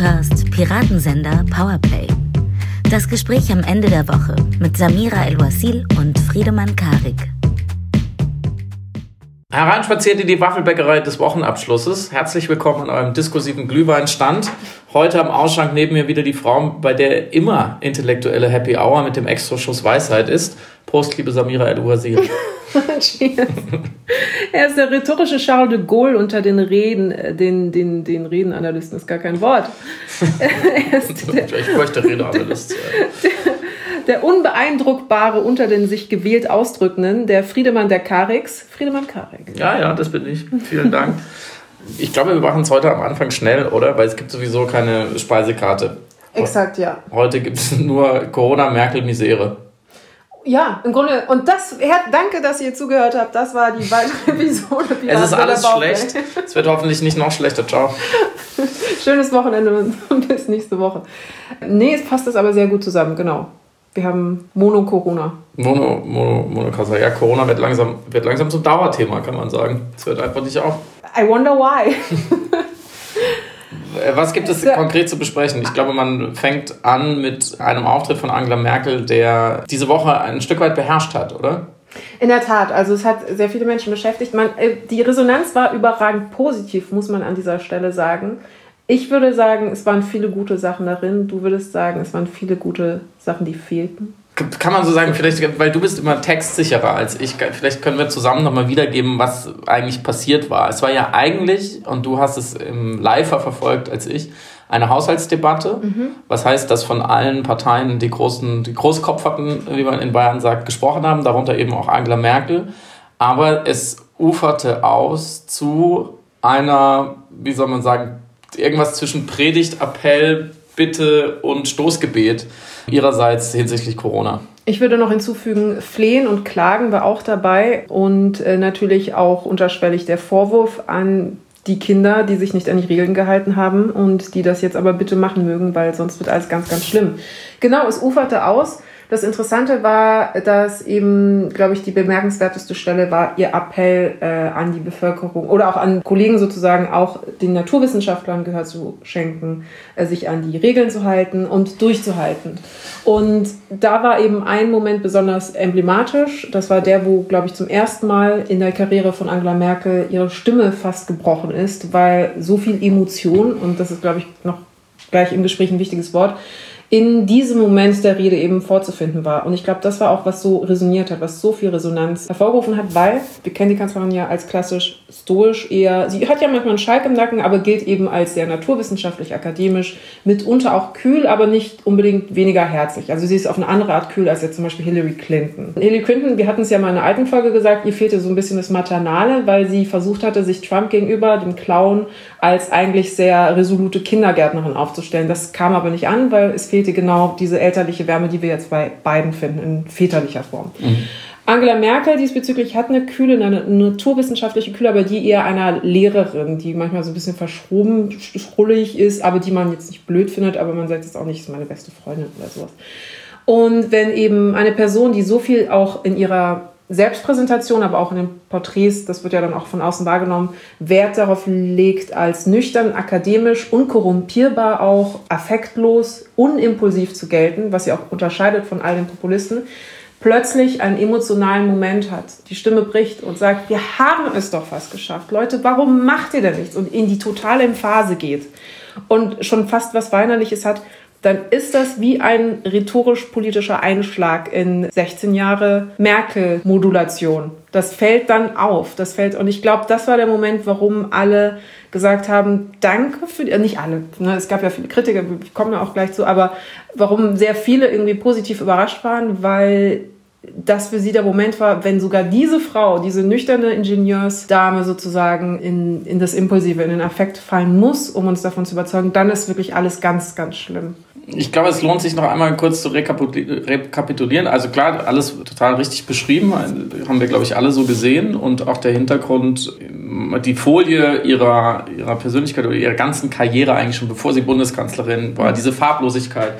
hörst Piratensender Powerplay. Das Gespräch am Ende der Woche mit Samira El-Wasil und Friedemann Karik. Hereinspaziert in die Waffelbäckerei des Wochenabschlusses. Herzlich willkommen an eurem diskursiven Glühweinstand. Heute am Ausschank neben mir wieder die Frau, bei der immer intellektuelle Happy Hour mit dem Extraschuss Weisheit ist. Prost, liebe Samira El-Wasil. Cheers. Er ist der rhetorische Charles de Gaulle unter den den Redenanalysten. Ist gar kein Wort. Ich möchte Redeanalyst sein. Der unbeeindruckbare unter den sich gewählt Ausdrückenden, der Friedemann der Kariks. Friedemann Karik. Ja, das bin ich. Vielen Dank. Ich glaube, wir machen es heute am Anfang schnell, oder? Weil es gibt sowieso keine Speisekarte. Exakt, ja. Heute gibt es nur Corona, Merkel, Misere. Ja, im Grunde, und das, danke, dass ihr zugehört habt, das war die weitere Episode. Es ist alles schlecht, es wird hoffentlich nicht noch schlechter, ciao. Schönes Wochenende und bis nächste Woche. Nee, es passt das aber sehr gut zusammen, genau. Wir haben Mono-Corona. Mono-Corona. Ja, Corona wird langsam zum Dauerthema, kann man sagen. Es hört einfach nicht auf. I wonder why. Was gibt es konkret zu besprechen? Ich glaube, man fängt an mit einem Auftritt von Angela Merkel, der diese Woche ein Stück weit beherrscht hat, oder? In der Tat, also es hat sehr viele Menschen beschäftigt. Die Resonanz war überragend positiv, muss man an dieser Stelle sagen. Ich würde sagen, es waren viele gute Sachen darin. Du würdest sagen, es waren viele gute Sachen, die fehlten. Kann man so sagen, vielleicht, weil du bist immer textsicherer als ich, vielleicht können wir zusammen nochmal wiedergeben, was eigentlich passiert war. Es war ja eigentlich, und du hast es im Live verfolgt als ich, eine Haushaltsdebatte. Was heißt, dass von allen Parteien die Großkopferten, wie man in Bayern sagt, gesprochen haben, darunter eben auch Angela Merkel. Aber es uferte aus zu einer, wie soll man sagen, irgendwas zwischen Predigt, Appell, Bitte und Stoßgebet ihrerseits hinsichtlich Corona. Ich würde noch hinzufügen, Flehen und Klagen war auch dabei und natürlich auch unterschwellig der Vorwurf an die Kinder, die sich nicht an die Regeln gehalten haben und die das jetzt aber bitte machen mögen, weil sonst wird alles ganz, ganz schlimm. Genau, es uferte aus. Das Interessante war, dass eben, glaube ich, die bemerkenswerteste Stelle war ihr Appell an die Bevölkerung oder auch an Kollegen sozusagen, auch den Naturwissenschaftlern Gehör zu schenken, sich an die Regeln zu halten und durchzuhalten. Und da war eben ein Moment besonders emblematisch. Das war der, wo, glaube ich, zum ersten Mal in der Karriere von Angela Merkel ihre Stimme fast gebrochen ist, weil so viel Emotion, und das ist, glaube ich, noch gleich im Gespräch ein wichtiges Wort, in diesem Moment der Rede eben vorzufinden war. Und ich glaube, das war auch, was so resoniert hat, was so viel Resonanz hervorgerufen hat, weil wir kennen die Kanzlerin ja als klassisch stoisch eher, sie hat ja manchmal einen Schalk im Nacken, aber gilt eben als sehr naturwissenschaftlich, akademisch, mitunter auch kühl, aber nicht unbedingt weniger herzlich. Also sie ist auf eine andere Art kühl als jetzt zum Beispiel Hillary Clinton. Hillary Clinton, wir hatten es ja mal in einer alten Folge gesagt, ihr fehlte so ein bisschen das Maternale, weil sie versucht hatte, sich Trump gegenüber, dem Clown, als eigentlich sehr resolute Kindergärtnerin aufzustellen. Das kam aber nicht an, weil es fehlte genau diese elterliche Wärme, die wir jetzt bei beiden finden, in väterlicher Form. Angela Merkel diesbezüglich hat eine Kühle, eine naturwissenschaftliche Kühle, aber die eher einer Lehrerin, die manchmal so ein bisschen verschroben, schrullig ist, aber die man jetzt nicht blöd findet, aber man sagt jetzt auch nicht, ist meine beste Freundin oder sowas. Und wenn eben eine Person, die so viel auch in ihrer Selbstpräsentation, aber auch in den Porträts, das wird ja dann auch von außen wahrgenommen, Wert darauf legt, als nüchtern, akademisch, unkorrumpierbar auch, affektlos, unimpulsiv zu gelten, was sie auch unterscheidet von all den Populisten, plötzlich einen emotionalen Moment hat, die Stimme bricht und sagt, wir haben es doch fast geschafft. Leute, warum macht ihr denn nichts? Und in die totale Emphase geht und schon fast was Weinerliches hat, dann ist das wie ein rhetorisch-politischer Einschlag in 16 Jahre Merkel-Modulation. Das fällt dann auf. Und ich glaube, das war der Moment, warum alle gesagt haben, danke für die, nicht alle, ne, es gab ja viele Kritiker, wir kommen da auch gleich zu, aber warum sehr viele irgendwie positiv überrascht waren, weil das für sie der Moment war, wenn sogar diese Frau, diese nüchterne Ingenieursdame sozusagen in das Impulsive, in den Affekt fallen muss, um uns davon zu überzeugen, dann ist wirklich alles ganz, ganz schlimm. Ich glaube, es lohnt sich noch einmal kurz zu rekapitulieren. Also klar, alles total richtig beschrieben, haben wir, glaube ich, alle so gesehen. Und auch der Hintergrund, die Folie ihrer Persönlichkeit oder ihrer ganzen Karriere eigentlich schon, bevor sie Bundeskanzlerin war, diese Farblosigkeit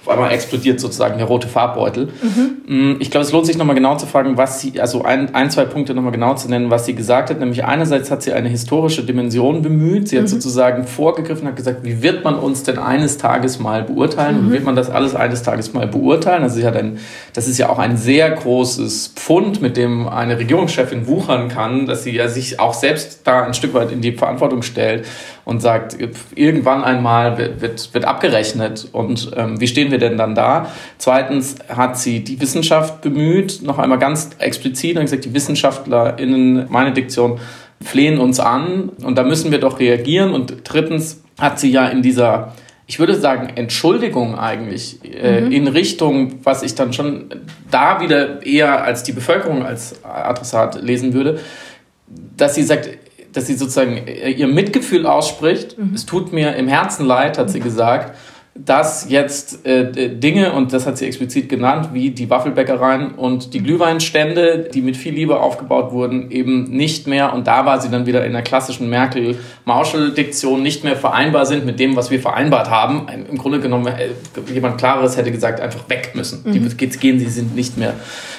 Auf einmal explodiert sozusagen der rote Farbbeutel. Ich glaube, es lohnt sich nochmal genau zu fragen, was sie, also zwei Punkte nochmal genau zu nennen, was sie gesagt hat. Nämlich einerseits hat sie eine historische Dimension bemüht. Sie hat sozusagen vorgegriffen, hat gesagt, wie wird man uns denn eines Tages mal beurteilen? Und wird man das alles eines Tages mal beurteilen? Also das ist ja auch ein sehr großes Pfund, mit dem eine Regierungschefin wuchern kann, dass sie ja sich auch selbst da ein Stück weit in die Verantwortung stellt und sagt, irgendwann einmal wird abgerechnet und wie stehen wir denn dann da? Zweitens hat sie die Wissenschaft bemüht, noch einmal ganz explizit, und gesagt, die WissenschaftlerInnen, meine Diktion, flehen uns an und da müssen wir doch reagieren. Und drittens hat sie ja in dieser, ich würde sagen, Entschuldigung eigentlich in Richtung, was ich dann schon da wieder eher als die Bevölkerung als Adressat lesen würde, dass sie sagt, dass sie sozusagen ihr Mitgefühl ausspricht. Es tut mir im Herzen leid, hat sie gesagt, dass jetzt Dinge, und das hat sie explizit genannt, wie die Waffelbäckereien und die Glühweinstände, die mit viel Liebe aufgebaut wurden, eben nicht mehr, und da war sie dann wieder in der klassischen Merkel-Mauschel-Diktion, nicht mehr vereinbar sind mit dem, was wir vereinbart haben. Im Grunde genommen, jemand Klareres hätte gesagt, einfach weg müssen. Die gehen, sie sind nicht mehr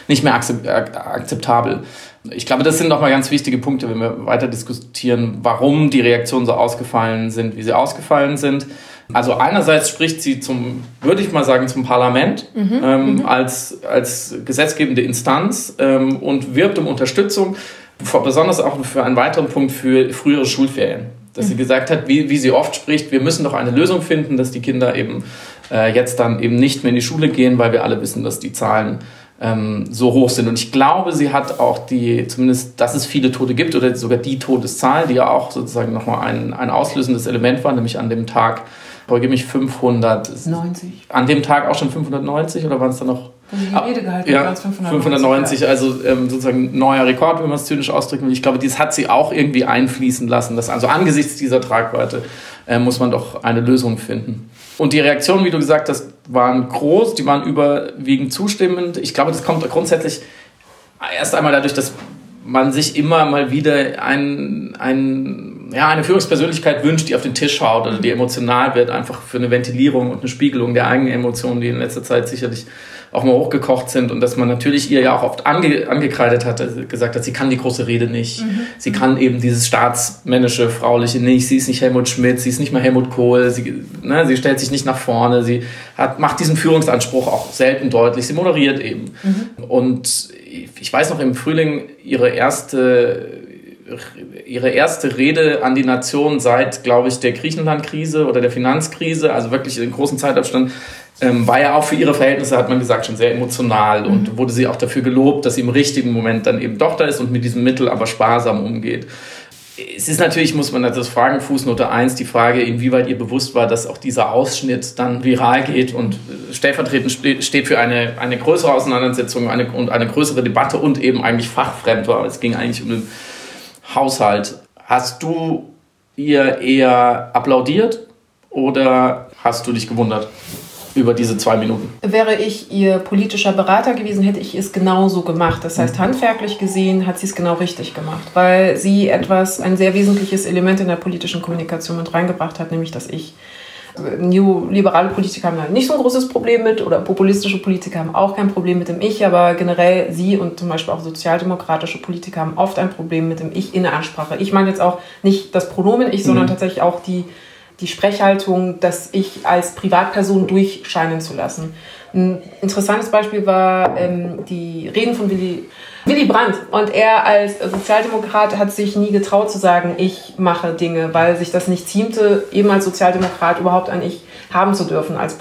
akzeptabel. Ich glaube, das sind nochmal ganz wichtige Punkte, wenn wir weiter diskutieren, warum die Reaktionen so ausgefallen sind, wie sie ausgefallen sind. Also einerseits spricht sie würde ich mal sagen, zum Parlament als gesetzgebende Instanz und wirbt um Unterstützung, besonders auch für einen weiteren Punkt für frühere Schulferien. Dass sie gesagt hat, wie sie oft spricht, wir müssen doch eine Lösung finden, dass die Kinder eben jetzt dann eben nicht mehr in die Schule gehen, weil wir alle wissen, dass die Zahlen so hoch sind. Und ich glaube, sie hat auch zumindest, dass es viele Tote gibt oder sogar die Todeszahl, die ja auch sozusagen nochmal ein auslösendes Element war, nämlich an dem Tag, korrigiere mich, 590. An dem Tag auch schon 590 oder waren es dann noch? Also die Rede gehalten, ja, 590, also sozusagen neuer Rekord, wenn man es zynisch ausdrücken will. Ich glaube, das hat sie auch irgendwie einfließen lassen. Also angesichts dieser Tragweite muss man doch eine Lösung finden. Und die Reaktionen, wie du gesagt hast, waren groß, die waren überwiegend zustimmend. Ich glaube, das kommt grundsätzlich erst einmal dadurch, dass man sich immer mal wieder eine Führungspersönlichkeit wünscht, die auf den Tisch haut oder die emotional wird, einfach für eine Ventilierung und eine Spiegelung der eigenen Emotionen, die in letzter Zeit sicherlich auch mal hochgekocht sind, und dass man natürlich ihr ja auch oft angekreidet hat, gesagt hat, sie kann die große Rede nicht, sie kann eben dieses staatsmännische, frauliche nicht, sie ist nicht Helmut Schmidt, sie ist nicht mal Helmut Kohl, sie stellt sich nicht nach vorne, sie macht diesen Führungsanspruch auch selten deutlich, sie moderiert eben. Und ich weiß noch, im Frühling ihre erste Rede an die Nation seit, glaube ich, der Griechenland-Krise oder der Finanzkrise, also wirklich in großen Zeitabstand, war ja auch für ihre Verhältnisse, hat man gesagt, schon sehr emotional und wurde sie auch dafür gelobt, dass sie im richtigen Moment dann eben doch da ist und mit diesem Mittel aber sparsam umgeht. Es ist natürlich, muss man das fragen, Fußnote 1, die Frage, inwieweit ihr bewusst war, dass auch dieser Ausschnitt dann viral geht und stellvertretend steht für eine größere Auseinandersetzung und eine größere Debatte und eben eigentlich fachfremd war. Es ging eigentlich um den Haushalt. Hast du ihr eher applaudiert oder hast du dich gewundert über diese 2 Minuten? Wäre ich ihr politischer Berater gewesen, hätte ich es genauso gemacht. Das heißt, handwerklich gesehen hat sie es genau richtig gemacht, weil sie ein sehr wesentliches Element in der politischen Kommunikation mit reingebracht hat, nämlich dass neoliberale Politiker haben da nicht so ein großes Problem mit oder populistische Politiker haben auch kein Problem mit dem Ich, aber generell sie und zum Beispiel auch sozialdemokratische Politiker haben oft ein Problem mit dem Ich in der Ansprache. Ich meine jetzt auch nicht das Pronomen Ich, sondern tatsächlich auch die Sprechhaltung, das Ich als Privatperson durchscheinen zu lassen. Ein interessantes Beispiel war die Reden von Willy Brandt. Und er als Sozialdemokrat hat sich nie getraut zu sagen, ich mache Dinge, weil sich das nicht ziemte, eben als Sozialdemokrat überhaupt ein Ich haben zu dürfen als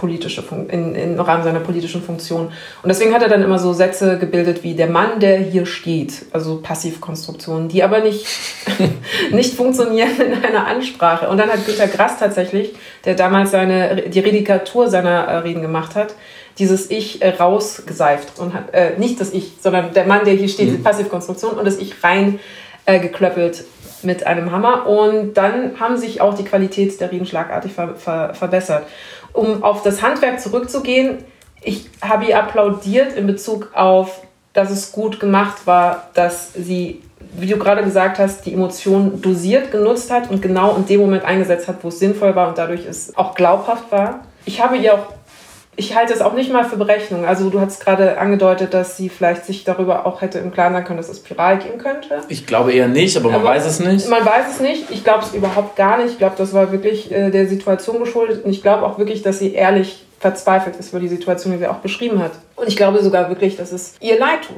im Rahmen seiner politischen Funktion. Und deswegen hat er dann immer so Sätze gebildet wie der Mann, der hier steht, also Passivkonstruktionen, die aber nicht funktionieren in einer Ansprache. Und dann hat Günter Grass tatsächlich, der damals die Redikatur seiner Reden gemacht hat, dieses Ich rausgeseift und hat nicht das Ich, sondern der Mann, der hier steht, die Passivkonstruktion und das Ich rein geklöppelt mit einem Hammer. Und dann haben sich auch die Qualität der Reden schlagartig verbessert. Um auf das Handwerk zurückzugehen, ich habe ihr applaudiert in Bezug auf, dass es gut gemacht war, dass sie, wie du gerade gesagt hast, die Emotionen dosiert genutzt hat und genau in dem Moment eingesetzt hat, wo es sinnvoll war und dadurch es auch glaubhaft war. Ich habe ihr auch Ich halte es auch nicht mal für Berechnung. Also du hast gerade angedeutet, dass sie vielleicht sich darüber auch hätte im Klaren sein können, dass es Spiral gehen könnte. Ich glaube eher nicht, aber man weiß es nicht. Man weiß es nicht. Ich glaube es überhaupt gar nicht. Ich glaube, das war wirklich der Situation geschuldet. Und ich glaube auch wirklich, dass sie ehrlich verzweifelt ist über die Situation, die sie auch beschrieben hat. Und ich glaube sogar wirklich, dass es ihr leid tut.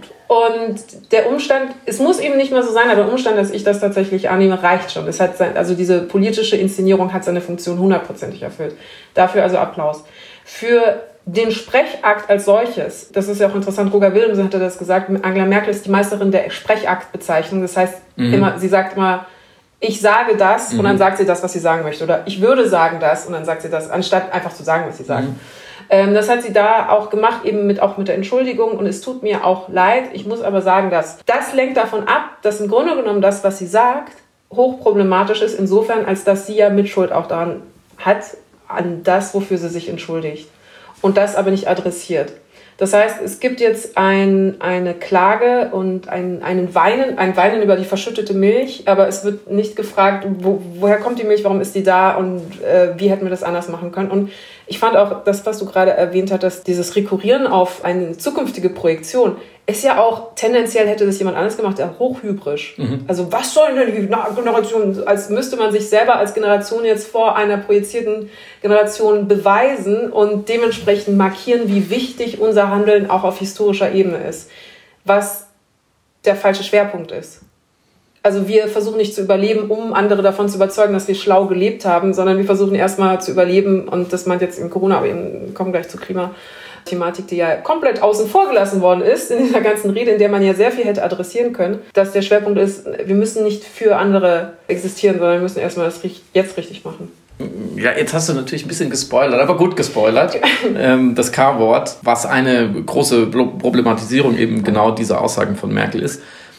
Und der Umstand, es muss eben nicht mehr so sein, aber der Umstand, dass ich das tatsächlich annehme, reicht schon. Es hat also diese politische Inszenierung hat seine Funktion 100%ig erfüllt. Dafür also Applaus. Für den Sprechakt als solches, das ist ja auch interessant, Roger Willemsen hatte das gesagt, Angela Merkel ist die Meisterin der Sprechaktbezeichnung. Das heißt, sie sagt immer, ich sage das und dann sagt sie das, was sie sagen möchte. Oder ich würde sagen das und dann sagt sie das, anstatt einfach zu sagen, was sie sagt. Das hat sie da auch gemacht, eben auch mit der Entschuldigung. Und es tut mir auch leid. Ich muss aber sagen, dass das lenkt davon ab, dass im Grunde genommen das, was sie sagt, hochproblematisch ist. Insofern, als dass sie ja Mitschuld auch daran hat, an das, wofür sie sich entschuldigt. Und das aber nicht adressiert. Das heißt, es gibt jetzt eine Klage und ein Weinen über die verschüttete Milch, aber es wird nicht gefragt, woher kommt die Milch, warum ist die da und wie hätten wir das anders machen können. Und ich fand auch das, was du gerade erwähnt hattest, dieses Rekurrieren auf eine zukünftige Projektion, ist ja auch, tendenziell hätte das jemand anders gemacht, ja hochhybrisch. Also was soll denn die Generation, als müsste man sich selber als Generation jetzt vor einer projizierten Generation beweisen und dementsprechend markieren, wie wichtig unser Handeln auch auf historischer Ebene ist. Was der falsche Schwerpunkt ist. Also wir versuchen nicht zu überleben, um andere davon zu überzeugen, dass wir schlau gelebt haben, sondern wir versuchen erstmal zu überleben, und das meint jetzt in Corona, aber wir kommen gleich zur Klimathematik, die ja komplett außen vor gelassen worden ist in dieser ganzen Rede, in der man ja sehr viel hätte adressieren können, dass der Schwerpunkt ist, wir müssen nicht für andere existieren, sondern wir müssen erstmal das jetzt richtig machen. Ja, jetzt hast du natürlich ein bisschen gespoilert, aber gut gespoilert, das K-Wort, was eine große Problematisierung eben genau dieser Aussagen von Merkel ist.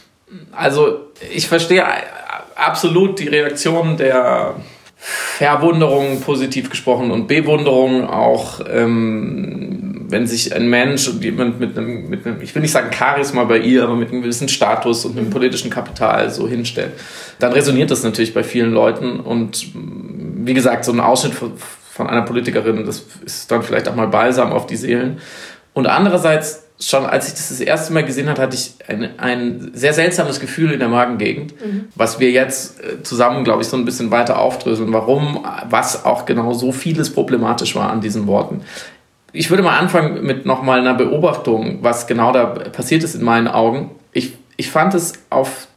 Also ich verstehe absolut die Reaktion der Verwunderung, positiv gesprochen, und Bewunderung auch, wenn sich ein Mensch und jemand mit einem, ich will nicht sagen Charisma bei ihr, aber mit einem gewissen Status und einem politischen Kapital so hinstellt, dann resoniert das natürlich bei vielen Leuten. Und wie gesagt, so ein Ausschnitt von einer Politikerin, das ist dann vielleicht auch mal Balsam auf die Seelen. Und andererseits, schon als ich das erste Mal gesehen habe, hatte ich ein sehr seltsames Gefühl in der Magengegend, was wir jetzt zusammen, glaube ich, so ein bisschen weiter aufdröseln, was auch genau so vieles problematisch war an diesen Worten. Ich würde mal anfangen mit nochmal einer Beobachtung, was genau da passiert ist in meinen Augen. Ich fand es auf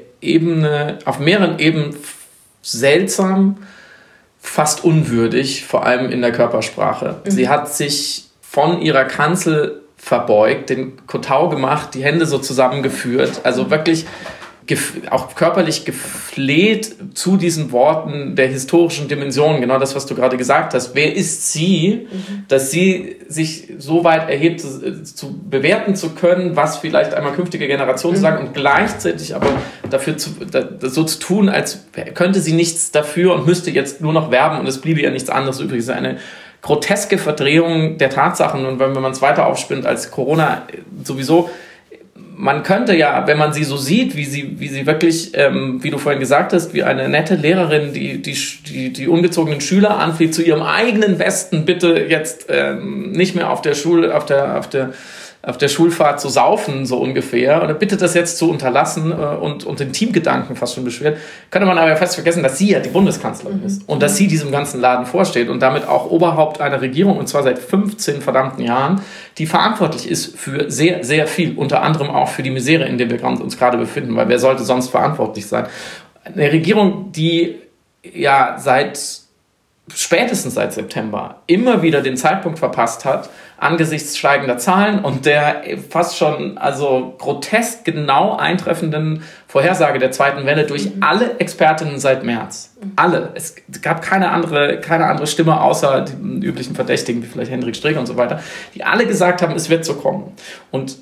mehreren Ebenen seltsam, fast unwürdig, vor allem in der Körpersprache. Sie hat sich von ihrer Kanzel verbeugt, den Kotau gemacht, die Hände so zusammengeführt, also wirklich auch körperlich gefleht zu diesen Worten der historischen Dimension, genau das, was du gerade gesagt hast. Wer ist sie, dass sie sich so weit erhebt, zu bewerten zu können, was vielleicht einmal künftige Generationen sagen, und gleichzeitig aber dafür so zu tun, als könnte sie nichts dafür und müsste jetzt nur noch werben und es bliebe ihr nichts anderes übrig. Es ist eine groteske Verdrehung der Tatsachen, und wenn man es weiter aufspinnt als Corona sowieso, man könnte ja, wenn man sie so sieht, wie sie wirklich, wie du vorhin gesagt hast, wie eine nette Lehrerin, die ungezogenen Schüler anfleht, zu ihrem eigenen Besten bitte jetzt nicht mehr auf der Schulfahrt zu saufen, so ungefähr, oder bitte das jetzt zu unterlassen und den Teamgedanken fast schon beschwert, könnte man aber fast vergessen, dass sie ja die Bundeskanzlerin ist und dass sie diesem ganzen Laden vorsteht und damit auch Oberhaupt einer Regierung, und zwar seit 15 verdammten Jahren, die verantwortlich ist für sehr, sehr viel, unter anderem auch für die Misere, in der wir uns gerade befinden, weil wer sollte sonst verantwortlich sein? Eine Regierung, die ja spätestens seit September immer wieder den Zeitpunkt verpasst hat, angesichts steigender Zahlen und der fast schon grotesk genau eintreffenden Vorhersage der zweiten Welle durch alle Expertinnen seit März. Alle. Es gab keine andere Stimme außer den üblichen Verdächtigen, wie vielleicht Hendrik Streeck und so weiter, die alle gesagt haben, es wird so kommen. Und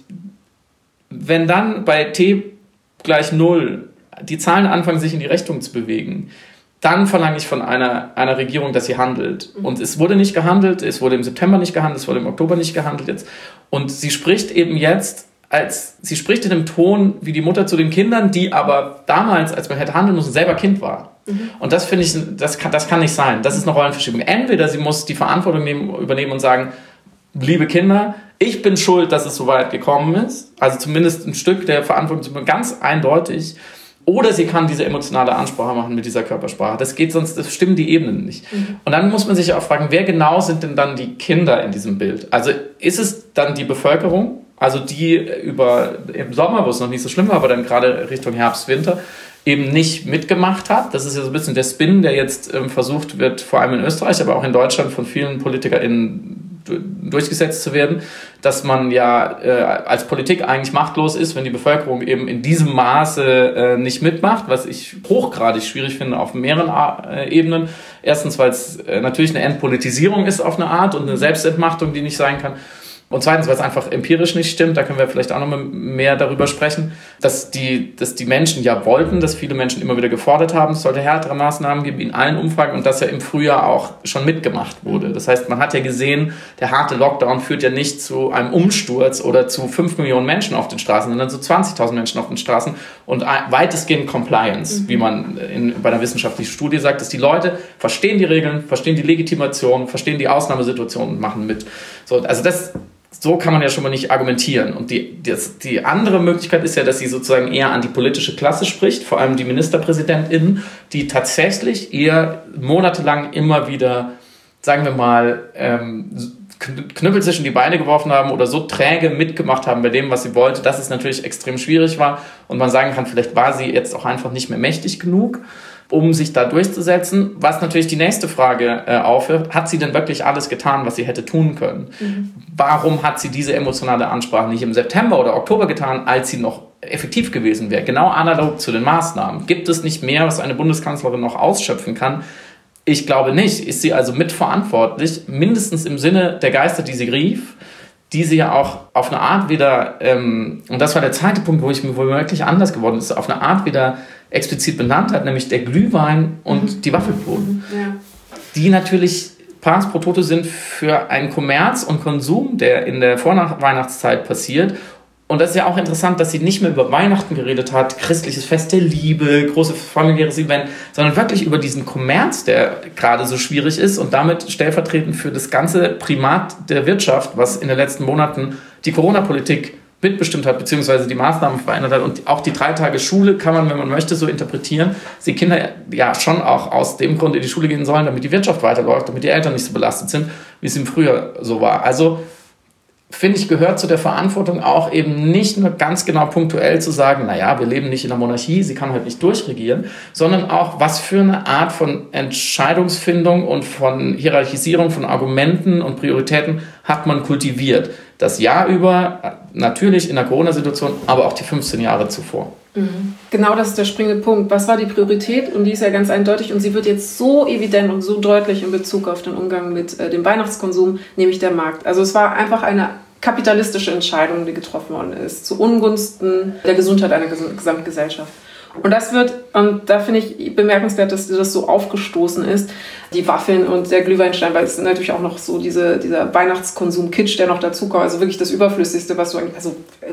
wenn dann bei T = 0 die Zahlen anfangen, sich in die Richtung zu bewegen, dann verlange ich von einer Regierung, dass sie handelt. Und es wurde nicht gehandelt, es wurde im September nicht gehandelt, es wurde im Oktober nicht gehandelt jetzt. Und sie spricht eben jetzt, sie spricht in einem Ton wie die Mutter zu den Kindern, die aber damals, als man hätte handeln müssen, selber Kind war. Und das finde ich, das kann nicht sein. Das ist eine Rollenverschiebung. Entweder sie muss die Verantwortung übernehmen und sagen, liebe Kinder, ich bin schuld, dass es so weit gekommen ist. Also zumindest ein Stück der Verantwortung, ganz eindeutig. Oder sie kann diese emotionale Ansprache machen mit dieser Körpersprache. Das geht sonst, das stimmen die Ebenen nicht. Und dann muss man sich auch fragen, wer genau sind denn dann die Kinder in diesem Bild? Also ist es dann die Bevölkerung, also die im Sommer, wo es noch nicht so schlimm war, aber dann gerade Richtung Herbst, Winter, eben nicht mitgemacht hat. Das ist ja so ein bisschen der Spin, der jetzt versucht wird, vor allem in Österreich, aber auch in Deutschland von vielen PolitikerInnen durchgesetzt zu werden, dass man ja als Politik eigentlich machtlos ist, wenn die Bevölkerung eben in diesem Maße nicht mitmacht, was ich hochgradig schwierig finde auf mehreren Ebenen. Erstens, weil es natürlich eine Entpolitisierung ist auf eine Art und eine Selbstentmachtung, die nicht sein kann. Und zweitens, weil es einfach empirisch nicht stimmt, da können wir vielleicht auch noch mehr darüber sprechen, dass die Menschen ja wollten, dass viele Menschen immer wieder gefordert haben, es sollte härtere Maßnahmen geben in allen Umfragen und dass ja im Frühjahr auch schon mitgemacht wurde. Das heißt, man hat ja gesehen, der harte Lockdown führt ja nicht zu einem Umsturz oder zu 5 Millionen Menschen auf den Straßen, sondern zu 20.000 Menschen auf den Straßen und weitestgehend Compliance, wie man bei einer wissenschaftlichen Studie sagt, dass die Leute verstehen die Regeln, verstehen die Legitimation, verstehen die Ausnahmesituation und machen mit. So kann man ja schon mal nicht argumentieren. Und die andere Möglichkeit ist ja, dass sie sozusagen eher an die politische Klasse spricht, vor allem die MinisterpräsidentInnen, die tatsächlich eher monatelang immer wieder, sagen wir mal, Knüppel zwischen die Beine geworfen haben oder so träge mitgemacht haben bei dem, was sie wollte, dass es natürlich extrem schwierig war. Und man sagen kann, vielleicht war sie jetzt auch einfach nicht mehr mächtig genug, um sich da durchzusetzen. Was natürlich die nächste Frage aufwirft, hat sie denn wirklich alles getan, was sie hätte tun können? Warum hat sie diese emotionale Ansprache nicht im September oder Oktober getan, als sie noch effektiv gewesen wäre? Genau analog zu den Maßnahmen. Gibt es nicht mehr, was eine Bundeskanzlerin noch ausschöpfen kann? Ich glaube nicht. Ist sie also mitverantwortlich, mindestens im Sinne der Geister, die sie rief, die sie ja auch auf eine Art wieder, und das war der zweite Punkt, wo mir wirklich anders geworden ist, auf eine Art wieder explizit benannt hat, nämlich der Glühwein und die Waffelbohnen, die natürlich Pars pro Toto sind für einen Kommerz und Konsum, der in der Vorweihnachtszeit passiert. Und das ist ja auch interessant, dass sie nicht mehr über Weihnachten geredet hat, christliches Fest der Liebe, großes familiäres Event, sondern wirklich über diesen Kommerz, der gerade so schwierig ist und damit stellvertretend für das ganze Primat der Wirtschaft, was in den letzten Monaten die Corona-Politik mitbestimmt hat, beziehungsweise die Maßnahmen verändert hat. Und auch die 3 Tage Schule kann man, wenn man möchte, so interpretieren, dass die Kinder ja schon auch aus dem Grund in die Schule gehen sollen, damit die Wirtschaft weiterläuft, damit die Eltern nicht so belastet sind, wie es im Frühjahr so war. Also finde ich, gehört zu der Verantwortung auch eben nicht nur ganz genau punktuell zu sagen, naja, wir leben nicht in einer Monarchie, sie kann halt nicht durchregieren, sondern auch, was für eine Art von Entscheidungsfindung und von Hierarchisierung von Argumenten und Prioritäten hat man kultiviert. Das Jahr über, natürlich in der Corona-Situation, aber auch die 15 Jahre zuvor. Genau, das ist der springende Punkt. Was war die Priorität? Und die ist ja ganz eindeutig und sie wird jetzt so evident und so deutlich in Bezug auf den Umgang mit dem Weihnachtskonsum, nämlich der Markt. Also es war einfach eine kapitalistische Entscheidung, die getroffen worden ist, zu Ungunsten der Gesundheit einer Gesamtgesellschaft. Und das wird, und da finde ich bemerkenswert, dass das so aufgestoßen ist, die Waffeln und der Glühweinstein, weil es natürlich auch noch so dieser Weihnachtskonsum-Kitsch, der noch dazukommt, also wirklich das Überflüssigste, was du eigentlich, also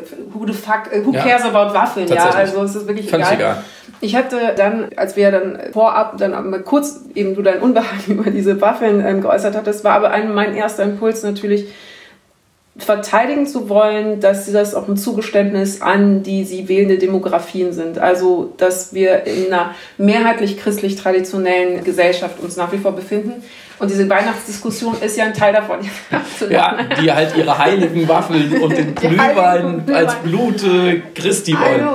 who cares about Waffeln, ja, also es ist wirklich egal. Ich hatte dann, als wir dann vorab dann mal kurz eben du dein Unbehagen über diese Waffeln geäußert hattest, war aber mein erster Impuls natürlich, verteidigen zu wollen, dass das auch ein Zugeständnis an die sie wählende Demografien sind. Also, dass wir in einer mehrheitlich christlich-traditionellen Gesellschaft uns nach wie vor befinden. Und diese Weihnachtsdiskussion ist ja ein Teil davon. Ja, die halt ihre heiligen Waffeln und den Glühwein als Blut Christi wollen.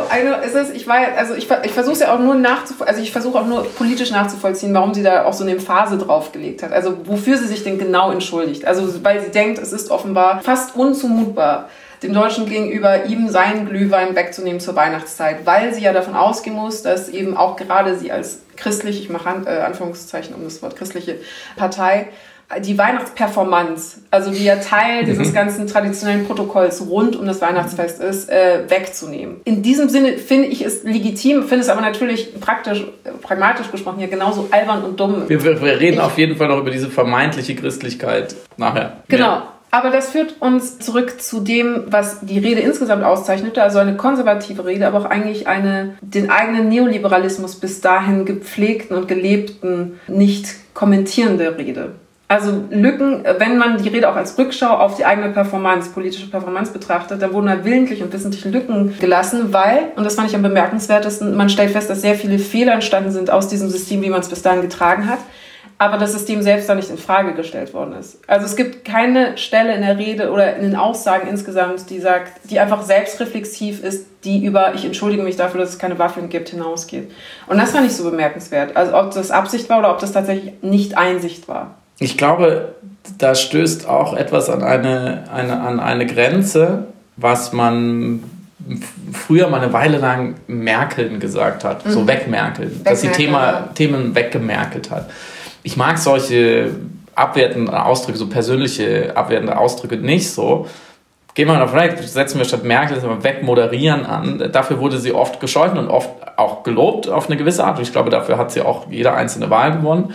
Ich versuche es ja auch nur ich versuche auch nur politisch nachzuvollziehen, warum sie da auch so eine Emphase draufgelegt hat. Also wofür sie sich denn genau entschuldigt. Also weil sie denkt, es ist offenbar fast unzumutbar, dem Deutschen gegenüber ihm seinen Glühwein wegzunehmen zur Weihnachtszeit, weil sie ja davon ausgehen muss, dass eben auch gerade sie als christlich, ich mache Anführungszeichen um das Wort christliche Partei, die Weihnachtsperformance, also die ja Teil dieses ganzen traditionellen Protokolls rund um das Weihnachtsfest ist, wegzunehmen. In diesem Sinne finde ich es legitim, finde es aber natürlich pragmatisch gesprochen hier genauso albern und dumm. Wir reden auf jeden Fall noch über diese vermeintliche Christlichkeit nachher. Genau. Ja. Aber das führt uns zurück zu dem, was die Rede insgesamt auszeichnete, also eine konservative Rede, aber auch eigentlich den eigenen Neoliberalismus bis dahin gepflegten und gelebten, nicht kommentierende Rede. Also Lücken, wenn man die Rede auch als Rückschau auf die eigene Performance, politische Performance betrachtet, da wurden da willentlich und wissentlich Lücken gelassen, weil, und das fand ich am bemerkenswertesten, man stellt fest, dass sehr viele Fehler entstanden sind aus diesem System, wie man es bis dahin getragen hat, aber das System selbst da nicht in Frage gestellt worden ist. Also es gibt keine Stelle in der Rede oder in den Aussagen insgesamt, die einfach selbstreflexiv ist, die über, ich entschuldige mich dafür, dass es keine Waffen gibt, hinausgeht. Und das fand ich so bemerkenswert. Also ob das Absicht war oder ob das tatsächlich nicht Einsicht war. Ich glaube, da stößt auch etwas an eine Grenze, was man früher mal eine Weile lang Merkeln gesagt hat, so wegmerkeln, dass sie Themen weggemerkelt hat. Ich mag solche abwertenden Ausdrücke, so persönliche abwertende Ausdrücke nicht so. Gehen wir davon weg, setzen wir statt Merkel wegmoderieren an. Dafür wurde sie oft gescholten und oft auch gelobt auf eine gewisse Art. Und ich glaube, dafür hat sie auch jede einzelne Wahl gewonnen.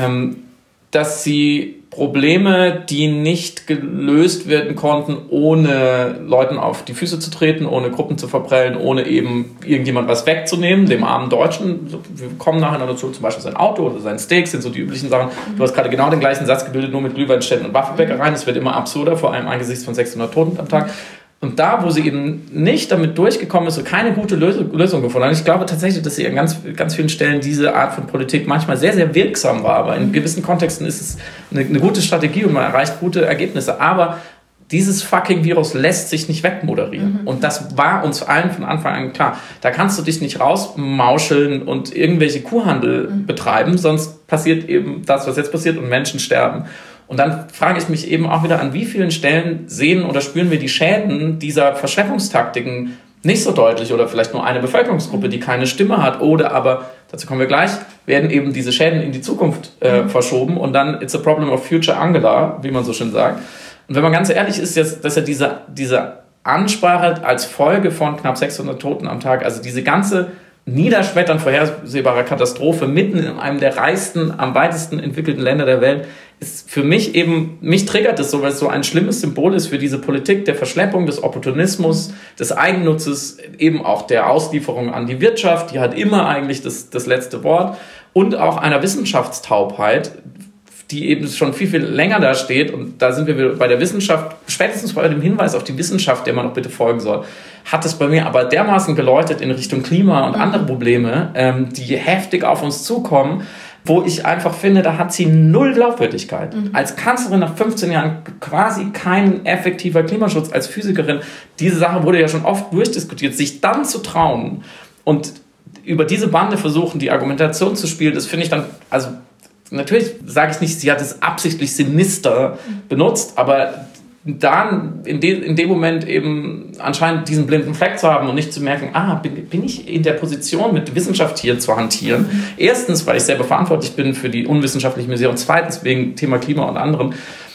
Dass sie Probleme, die nicht gelöst werden konnten, ohne Leuten auf die Füße zu treten, ohne Gruppen zu verprellen, ohne eben irgendjemand was wegzunehmen, dem armen Deutschen. Wir kommen nachher dazu, zum Beispiel sein Auto oder sein Steak sind so die üblichen Sachen. Du hast gerade genau den gleichen Satz gebildet, nur mit Glühweinständen und Waffenbäckereien. Es wird immer absurder, vor allem angesichts von 600 Toten am Tag. Und da, wo sie eben nicht damit durchgekommen ist und keine gute Lösung gefunden hat, ich glaube tatsächlich, dass sie an ganz, ganz vielen Stellen diese Art von Politik manchmal sehr, sehr wirksam war. Aber in gewissen Kontexten ist es eine gute Strategie und man erreicht gute Ergebnisse. Aber dieses fucking Virus lässt sich nicht wegmoderieren. Und das war uns allen von Anfang an klar. Da kannst du dich nicht rausmauscheln und irgendwelche Kuhhandel betreiben, sonst passiert eben das, was jetzt passiert und Menschen sterben. Und dann frage ich mich eben auch wieder, an wie vielen Stellen sehen oder spüren wir die Schäden dieser Verschleppungstaktiken nicht so deutlich oder vielleicht nur eine Bevölkerungsgruppe, die keine Stimme hat oder aber, dazu kommen wir gleich, werden eben diese Schäden in die Zukunft verschoben und dann it's a problem of future Angela, wie man so schön sagt. Und wenn man ganz ehrlich ist, dass er diese Ansprache als Folge von knapp 600 Toten am Tag, also diese ganze niederschmetternd vorhersehbare Katastrophe mitten in einem der reichsten, am weitesten entwickelten Länder der Welt, ist für mich eben, mich triggert es so, weil es so ein schlimmes Symbol ist für diese Politik der Verschleppung, des Opportunismus, des Eigennutzes, eben auch der Auslieferung an die Wirtschaft, die hat immer eigentlich das letzte Wort, und auch einer Wissenschaftstaubheit, die eben schon viel, viel länger da steht, und da sind wir bei der Wissenschaft, spätestens bei dem Hinweis auf die Wissenschaft, der man noch bitte folgen soll, hat es bei mir aber dermaßen geläutet in Richtung Klima und andere Probleme, die heftig auf uns zukommen, wo ich einfach finde, da hat sie null Glaubwürdigkeit. Als Kanzlerin nach 15 Jahren quasi kein effektiver Klimaschutz, als Physikerin, diese Sache wurde ja schon oft durchdiskutiert, sich dann zu trauen und über diese Bande versuchen, die Argumentation zu spielen, das finde ich dann, also natürlich sage ich nicht, sie hat es absichtlich sinister benutzt, aber dann in dem Moment eben anscheinend diesen blinden Fleck zu haben und nicht zu merken, bin ich in der Position, mit Wissenschaft hier zu hantieren. Erstens, weil ich selber verantwortlich bin für die unwissenschaftlichen Museum, und zweitens wegen Thema Klima und anderem.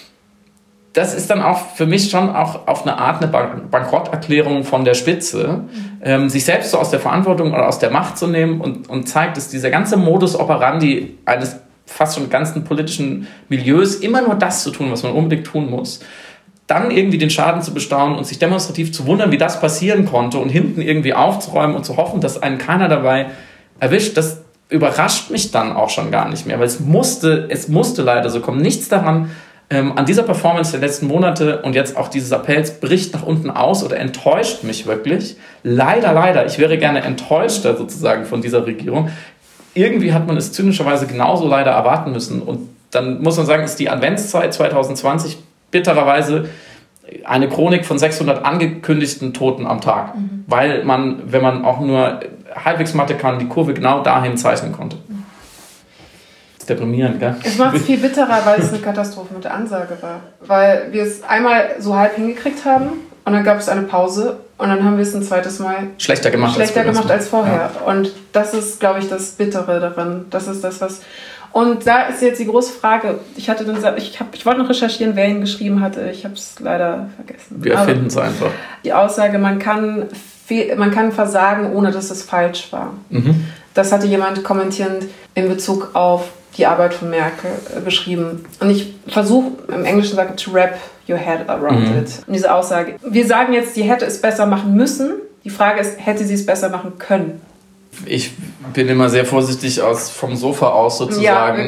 Das ist dann auch für mich schon auch auf eine Art eine Bankrotterklärung von der Spitze, sich selbst so aus der Verantwortung oder aus der Macht zu nehmen und zeigt, dass dieser ganze Modus operandi eines fast schon ganzen politischen Milieus, immer nur das zu tun, was man unbedingt tun muss, dann irgendwie den Schaden zu bestaunen und sich demonstrativ zu wundern, wie das passieren konnte und hinten irgendwie aufzuräumen und zu hoffen, dass einen keiner dabei erwischt, das überrascht mich dann auch schon gar nicht mehr, weil es musste leider so kommen. Nichts daran, an dieser Performance der letzten Monate und jetzt auch dieses Appells bricht nach unten aus oder enttäuscht mich wirklich. Leider, ich wäre gerne enttäuschter sozusagen von dieser Regierung. Irgendwie hat man es zynischerweise genauso leider erwarten müssen. Und dann muss man sagen, ist die Adventszeit 2020 bittererweise eine Chronik von 600 angekündigten Toten am Tag. Weil man, wenn man auch nur halbwegs Mathe kann, die Kurve genau dahin zeichnen konnte. Das ist deprimierend, gell? Es macht es viel bitterer, weil es eine Katastrophe mit der Ansage war. Weil wir es einmal so halb hingekriegt haben und dann gab es eine Pause und dann haben wir es ein zweites Mal schlechter gemacht als vorher. Ja. Und das ist, glaube ich, das Bittere daran. Das ist das, was... Und da ist jetzt die große Frage. Ich wollte noch recherchieren, wer ihn geschrieben hatte. Ich habe es leider vergessen. Wir erfinden es einfach. Die Aussage, man kann versagen, ohne dass es falsch war. Das hatte jemand kommentierend in Bezug auf die Arbeit von Merkel beschrieben. Und ich versuche im Englischen sagen, to wrap your head around it. Und diese Aussage. Wir sagen jetzt, sie hätte es besser machen müssen. Die Frage ist, hätte sie es besser machen können? Ich bin immer sehr vorsichtig vom Sofa aus sozusagen,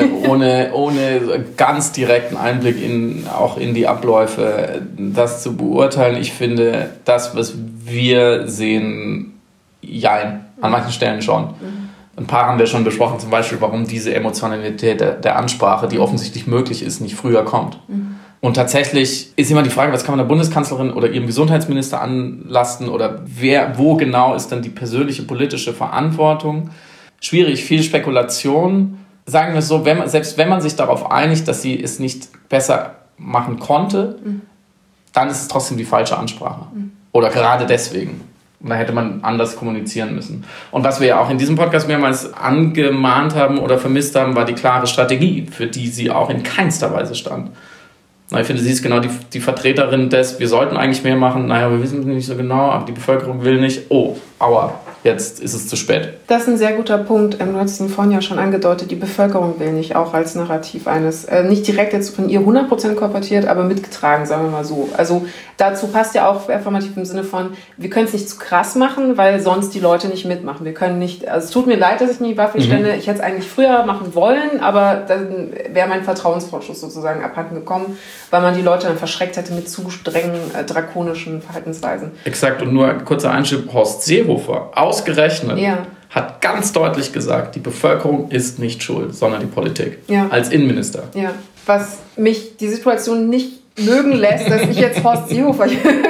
ohne ganz direkten Einblick auch in die Abläufe, das zu beurteilen. Ich finde, das, was wir sehen, jein, an manchen Stellen schon. Ein paar haben wir schon besprochen, zum Beispiel, warum diese Emotionalität der Ansprache, die offensichtlich möglich ist, nicht früher kommt. Und tatsächlich ist immer die Frage, was kann man der Bundeskanzlerin oder ihrem Gesundheitsminister anlasten oder wo genau ist dann die persönliche politische Verantwortung? Schwierig, viel Spekulation. Sagen wir es so, selbst wenn man sich darauf einigt, dass sie es nicht besser machen konnte, dann ist es trotzdem die falsche Ansprache. Oder gerade deswegen. Und da hätte man anders kommunizieren müssen. Und was wir ja auch in diesem Podcast mehrmals angemahnt haben oder vermisst haben, war die klare Strategie, für die sie auch in keinster Weise stand. Ich finde, sie ist genau die Vertreterin des, wir sollten eigentlich mehr machen, wir wissen es nicht so genau, aber die Bevölkerung will nicht. Oh, aua, jetzt ist es zu spät. Das ist ein sehr guter Punkt. Du hast ihn vorhin ja schon angedeutet, die Bevölkerung will nicht, auch als Narrativ eines, nicht direkt jetzt von ihr 100% kolportiert, aber mitgetragen, sagen wir mal so. Also dazu passt ja auch affirmativ im Sinne von, wir können es nicht zu krass machen, weil sonst die Leute nicht mitmachen. Wir können nicht, also es tut mir leid, dass ich in die Waffel stände, ich hätte es eigentlich früher machen wollen, aber dann wäre mein Vertrauensvorschuss sozusagen abhanden gekommen, weil man die Leute dann verschreckt hätte mit zu strengen, drakonischen Verhaltensweisen. Exakt, und nur ein kurzer Einschub, Horst Seehofer, ausgerechnet, hat ganz deutlich gesagt, die Bevölkerung ist nicht schuld, sondern die Politik, als Innenminister. Ja, was mich die Situation nicht mögen lässt, dass ich jetzt Horst Seehofer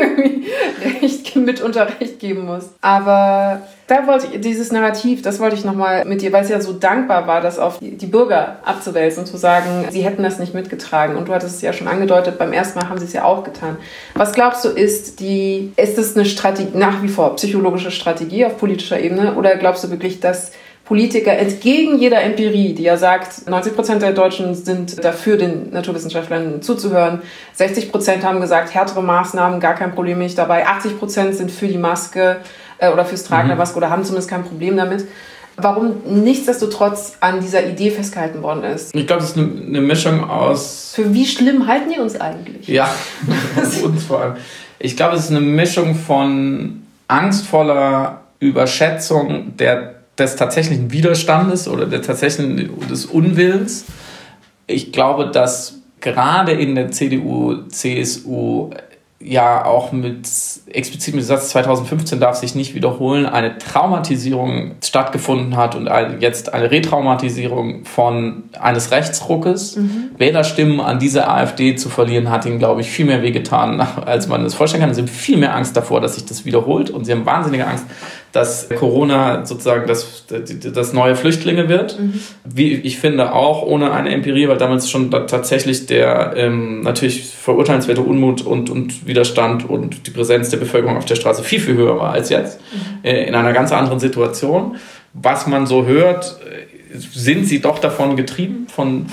mitunter Recht geben muss. Aber da wollte ich, dieses Narrativ, das wollte ich nochmal mit dir, weil es ja so dankbar war, das auf die Bürger abzuwälzen, zu sagen, sie hätten das nicht mitgetragen. Und du hattest es ja schon angedeutet, beim ersten Mal haben sie es ja auch getan. Was glaubst du, ist es eine Strategie, nach wie vor psychologische Strategie auf politischer Ebene, oder glaubst du wirklich, dass Politiker entgegen jeder Empirie, die ja sagt, 90% der Deutschen sind dafür, den Naturwissenschaftlern zuzuhören, 60% haben gesagt, härtere Maßnahmen, gar kein Problem nicht dabei, 80% sind für die Maske oder fürs Tragen der Maske oder haben zumindest kein Problem damit. Warum nichtsdestotrotz an dieser Idee festgehalten worden ist? Ich glaube, es ist eine Mischung aus... Für wie schlimm halten die uns eigentlich? Ja, uns vor allem. Ich glaube, es ist eine Mischung von angstvoller Überschätzung des tatsächlichen Widerstandes oder des Unwillens. Ich glaube, dass gerade in der CDU, CSU ja auch explizit mit dem Satz 2015 darf sich nicht wiederholen, eine Traumatisierung stattgefunden hat und jetzt eine Retraumatisierung eines Rechtsruckes. Wählerstimmen an diese AfD zu verlieren, hat ihnen, glaube ich, viel mehr wehgetan, als man es vorstellen kann. Sie haben viel mehr Angst davor, dass sich das wiederholt, und sie haben wahnsinnige Angst, dass Corona sozusagen das neue Flüchtlinge wird. Wie ich finde, auch ohne eine Empirie, weil damals schon tatsächlich der natürlich verurteilenswerte Unmut und Widerstand und die Präsenz der Bevölkerung auf der Straße viel, viel höher war als jetzt. In einer ganz anderen Situation. Was man so hört, sind sie doch davon getrieben,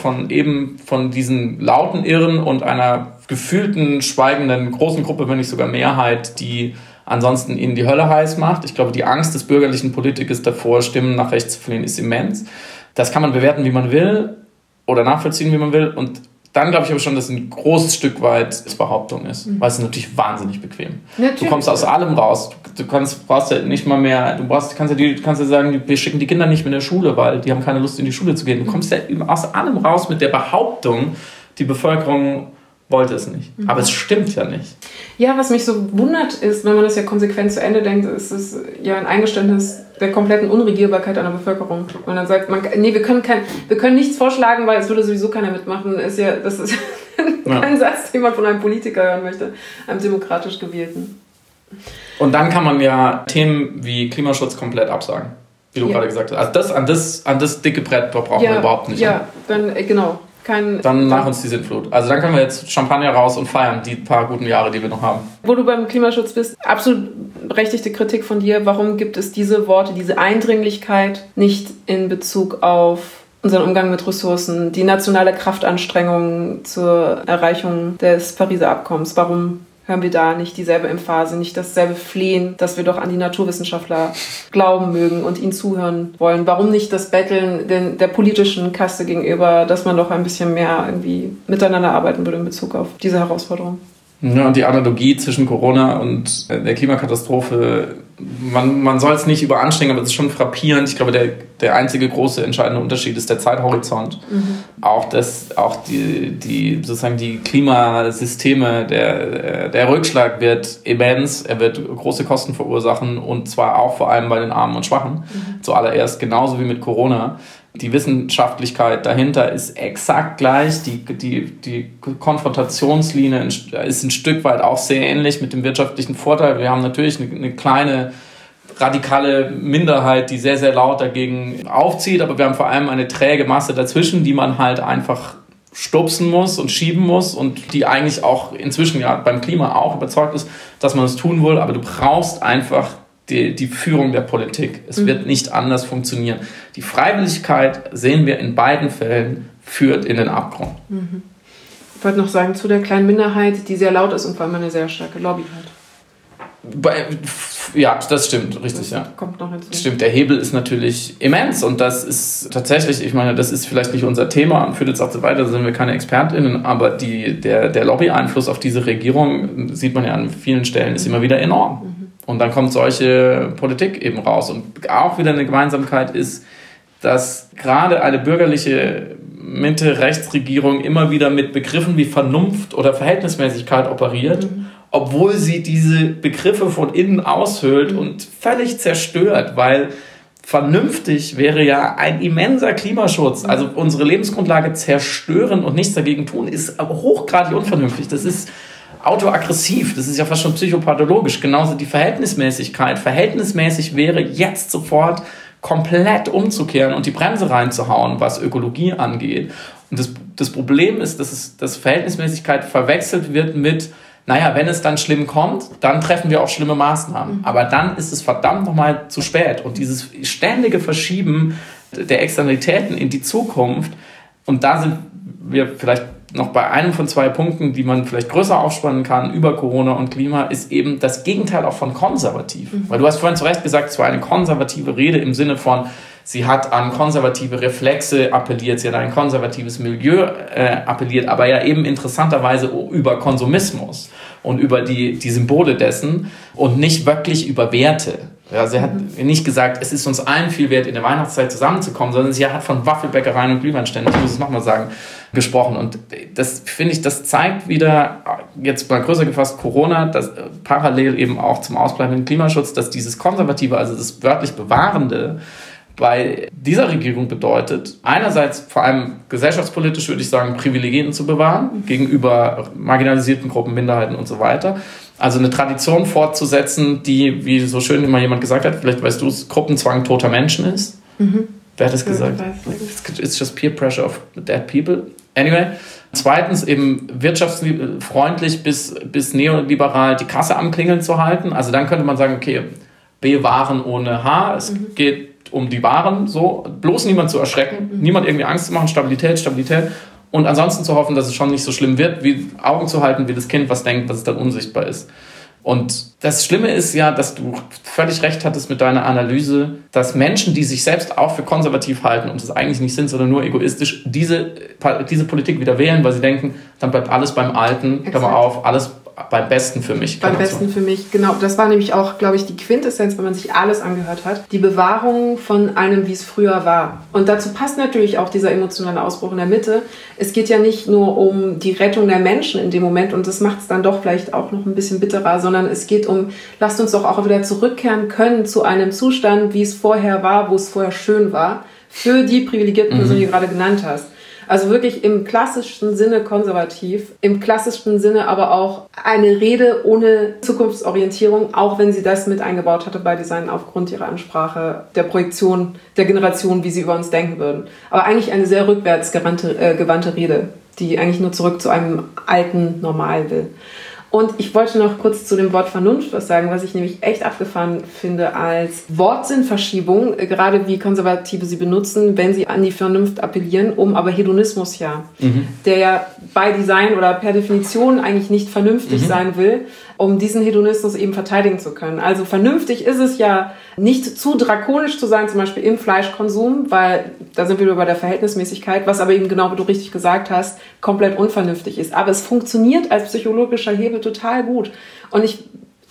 von diesen lauten Irren und einer gefühlten, schweigenden großen Gruppe, wenn nicht sogar Mehrheit, die ansonsten ihnen die Hölle heiß macht. Ich glaube, die Angst des bürgerlichen Politikers davor, Stimmen nach rechts zu verlieren, ist immens. Das kann man bewerten, wie man will, oder nachvollziehen, wie man will. Und dann glaube ich aber schon, dass ein großes Stück weit Behauptung ist, weil es ist natürlich wahnsinnig bequem. Natürlich. Du kommst aus allem raus. Brauchst ja nicht mal mehr, kannst ja sagen, wir schicken die Kinder nicht mehr in der Schule, weil die haben keine Lust, in die Schule zu gehen. Du kommst ja aus allem raus mit der Behauptung, die Bevölkerung wollte es nicht. Aber es stimmt ja nicht. Ja, was mich so wundert ist, wenn man das ja konsequent zu Ende denkt, ist es ja ein Eingeständnis der kompletten Unregierbarkeit einer Bevölkerung. Und dann sagt man, nee, wir können nichts vorschlagen, weil es würde sowieso keiner mitmachen. Das ist kein Satz, den man von einem Politiker hören möchte, einem demokratisch gewählten. Und dann kann man ja Themen wie Klimaschutz komplett absagen, wie du gerade gesagt hast. Also an das dicke Brett brauchen wir überhaupt nicht. Ja, dann genau. Dann nach uns die Sintflut. Also dann können wir jetzt Champagner raus und feiern, die paar guten Jahre, die wir noch haben. Wo du beim Klimaschutz bist, absolut berechtigte Kritik von dir. Warum gibt es diese Worte, diese Eindringlichkeit nicht in Bezug auf unseren Umgang mit Ressourcen, die nationale Kraftanstrengung zur Erreichung des Pariser Abkommens? Warum hören wir da nicht dieselbe Emphase, nicht dasselbe Flehen, dass wir doch an die Naturwissenschaftler glauben mögen und ihnen zuhören wollen? Warum nicht das Betteln der politischen Kaste gegenüber, dass man doch ein bisschen mehr irgendwie miteinander arbeiten würde in Bezug auf diese Herausforderung? Ja, und die Analogie zwischen Corona und der Klimakatastrophe man soll es nicht überanstrengen, aber es ist schon frappierend. Ich glaube, der einzige große entscheidende Unterschied ist der Zeithorizont. Auch die sozusagen die Klimasysteme, der Rückschlag wird immens, er wird große Kosten verursachen und zwar auch vor allem bei den Armen und Schwachen. Zuallererst, genauso wie mit Corona. Die Wissenschaftlichkeit dahinter ist exakt gleich. Die Konfrontationslinie ist ein Stück weit auch sehr ähnlich mit dem wirtschaftlichen Vorteil. Wir haben natürlich eine kleine radikale Minderheit, die sehr, sehr laut dagegen aufzieht, aber wir haben vor allem eine träge Masse dazwischen, die man halt einfach stupsen muss und schieben muss und die eigentlich auch inzwischen ja beim Klima auch überzeugt ist, dass man es tun will, aber du brauchst einfach die Führung der Politik. Es wird nicht anders funktionieren. Die Freiwilligkeit, sehen wir in beiden Fällen, führt in den Abgrund. Ich wollte noch sagen, zu der kleinen Minderheit, die sehr laut ist und vor allem eine sehr starke Lobby hat. Ja, das stimmt, richtig, ja. Kommt noch hinzu. Stimmt, der Hebel ist natürlich immens und das ist tatsächlich, ich meine, das ist vielleicht nicht unser Thema und führt jetzt auch so weiter, da sind wir keine ExpertInnen, aber der Lobby-Einfluss auf diese Regierung, sieht man ja an vielen Stellen, ist immer wieder enorm. Und dann kommt solche Politik eben raus. Und auch wieder eine Gemeinsamkeit ist, dass gerade eine bürgerliche Mitte-Rechts-Regierung immer wieder mit Begriffen wie Vernunft oder Verhältnismäßigkeit operiert, obwohl sie diese Begriffe von innen aushöhlt und völlig zerstört, weil vernünftig wäre ja ein immenser Klimaschutz. Also unsere Lebensgrundlage zerstören und nichts dagegen tun, ist aber hochgradig unvernünftig. Das ist autoaggressiv, das ist ja fast schon psychopathologisch. Genauso die Verhältnismäßigkeit. Verhältnismäßig wäre jetzt sofort komplett umzukehren und die Bremse reinzuhauen, was Ökologie angeht. Und das Problem ist, dass Verhältnismäßigkeit verwechselt wird mit, naja, wenn es dann schlimm kommt, dann treffen wir auch schlimme Maßnahmen. Aber dann ist es verdammt nochmal zu spät. Und dieses ständige Verschieben der Externalitäten in die Zukunft, und da sind wir vielleicht noch bei einem von 2 Punkten, die man vielleicht größer aufspannen kann über Corona und Klima, ist eben das Gegenteil auch von konservativ. Weil du hast vorhin zu Recht gesagt, es war eine konservative Rede im Sinne von, sie hat an konservative Reflexe appelliert, sie hat an ein konservatives Milieu appelliert, aber ja eben interessanterweise über Konsumismus und über die Symbole dessen und nicht wirklich über Werte. Ja, sie hat nicht gesagt, es ist uns allen viel wert, in der Weihnachtszeit zusammenzukommen, sondern sie hat von Waffelbäckereien und Glühweinständen, ich muss es nochmal sagen, gesprochen. Und das, finde ich, das zeigt wieder, jetzt mal größer gefasst, Corona, das parallel eben auch zum ausbleibenden Klimaschutz, dass dieses Konservative, also das wörtlich Bewahrende, bei dieser Regierung bedeutet, einerseits vor allem gesellschaftspolitisch, würde ich sagen, Privilegien zu bewahren gegenüber marginalisierten Gruppen, Minderheiten und so weiter. Also eine Tradition fortzusetzen, die, wie so schön immer jemand gesagt hat, vielleicht weißt du es, Gruppenzwang toter Menschen ist. Wer hat das gesagt? It's just peer pressure of dead people. Anyway. Zweitens eben wirtschaftsfreundlich bis neoliberal die Kasse am Klingeln zu halten. Also dann könnte man sagen, okay, bewahren ohne H, es geht um die Waren, so, bloß niemand zu erschrecken, niemand irgendwie Angst zu machen, Stabilität und ansonsten zu hoffen, dass es schon nicht so schlimm wird, wie Augen zu halten, wie das Kind was denkt, dass es dann unsichtbar ist. Und das Schlimme ist ja, dass du völlig recht hattest mit deiner Analyse, dass Menschen, die sich selbst auch für konservativ halten und es eigentlich nicht sind, sondern nur egoistisch, diese Politik wieder wählen, weil sie denken, dann bleibt alles beim Alten, Klammer auf, alles beim Besten für mich. Beim Besten für mich, genau. Das war nämlich auch, glaube ich, die Quintessenz, wenn man sich alles angehört hat. Die Bewahrung von einem, wie es früher war. Und dazu passt natürlich auch dieser emotionale Ausbruch in der Mitte. Es geht ja nicht nur um die Rettung der Menschen in dem Moment und das macht es dann doch vielleicht auch noch ein bisschen bitterer, sondern es geht um, lasst uns doch auch wieder zurückkehren können zu einem Zustand, wie es vorher war, wo es vorher schön war, für die privilegierten Personen, die du gerade genannt hast. Also wirklich im klassischsten Sinne konservativ, im klassischsten Sinne aber auch eine Rede ohne Zukunftsorientierung, auch wenn sie das mit eingebaut hatte bei Design aufgrund ihrer Ansprache, der Projektion der Generation, wie sie über uns denken würden. Aber eigentlich eine sehr rückwärts gewandte Rede, die eigentlich nur zurück zu einem alten Normal will. Und ich wollte noch kurz zu dem Wort Vernunft was sagen, was ich nämlich echt abgefahren finde als Wortsinnverschiebung, gerade wie Konservative sie benutzen, wenn sie an die Vernunft appellieren, um aber Hedonismus der ja bei Design oder per Definition eigentlich nicht vernünftig sein will, um diesen Hedonismus eben verteidigen zu können. Also vernünftig ist es ja nicht zu drakonisch zu sein, zum Beispiel im Fleischkonsum, weil da sind wir wieder bei der Verhältnismäßigkeit, was aber eben genau, wie du richtig gesagt hast, komplett unvernünftig ist. Aber es funktioniert als psychologischer Hebel total gut. Und ich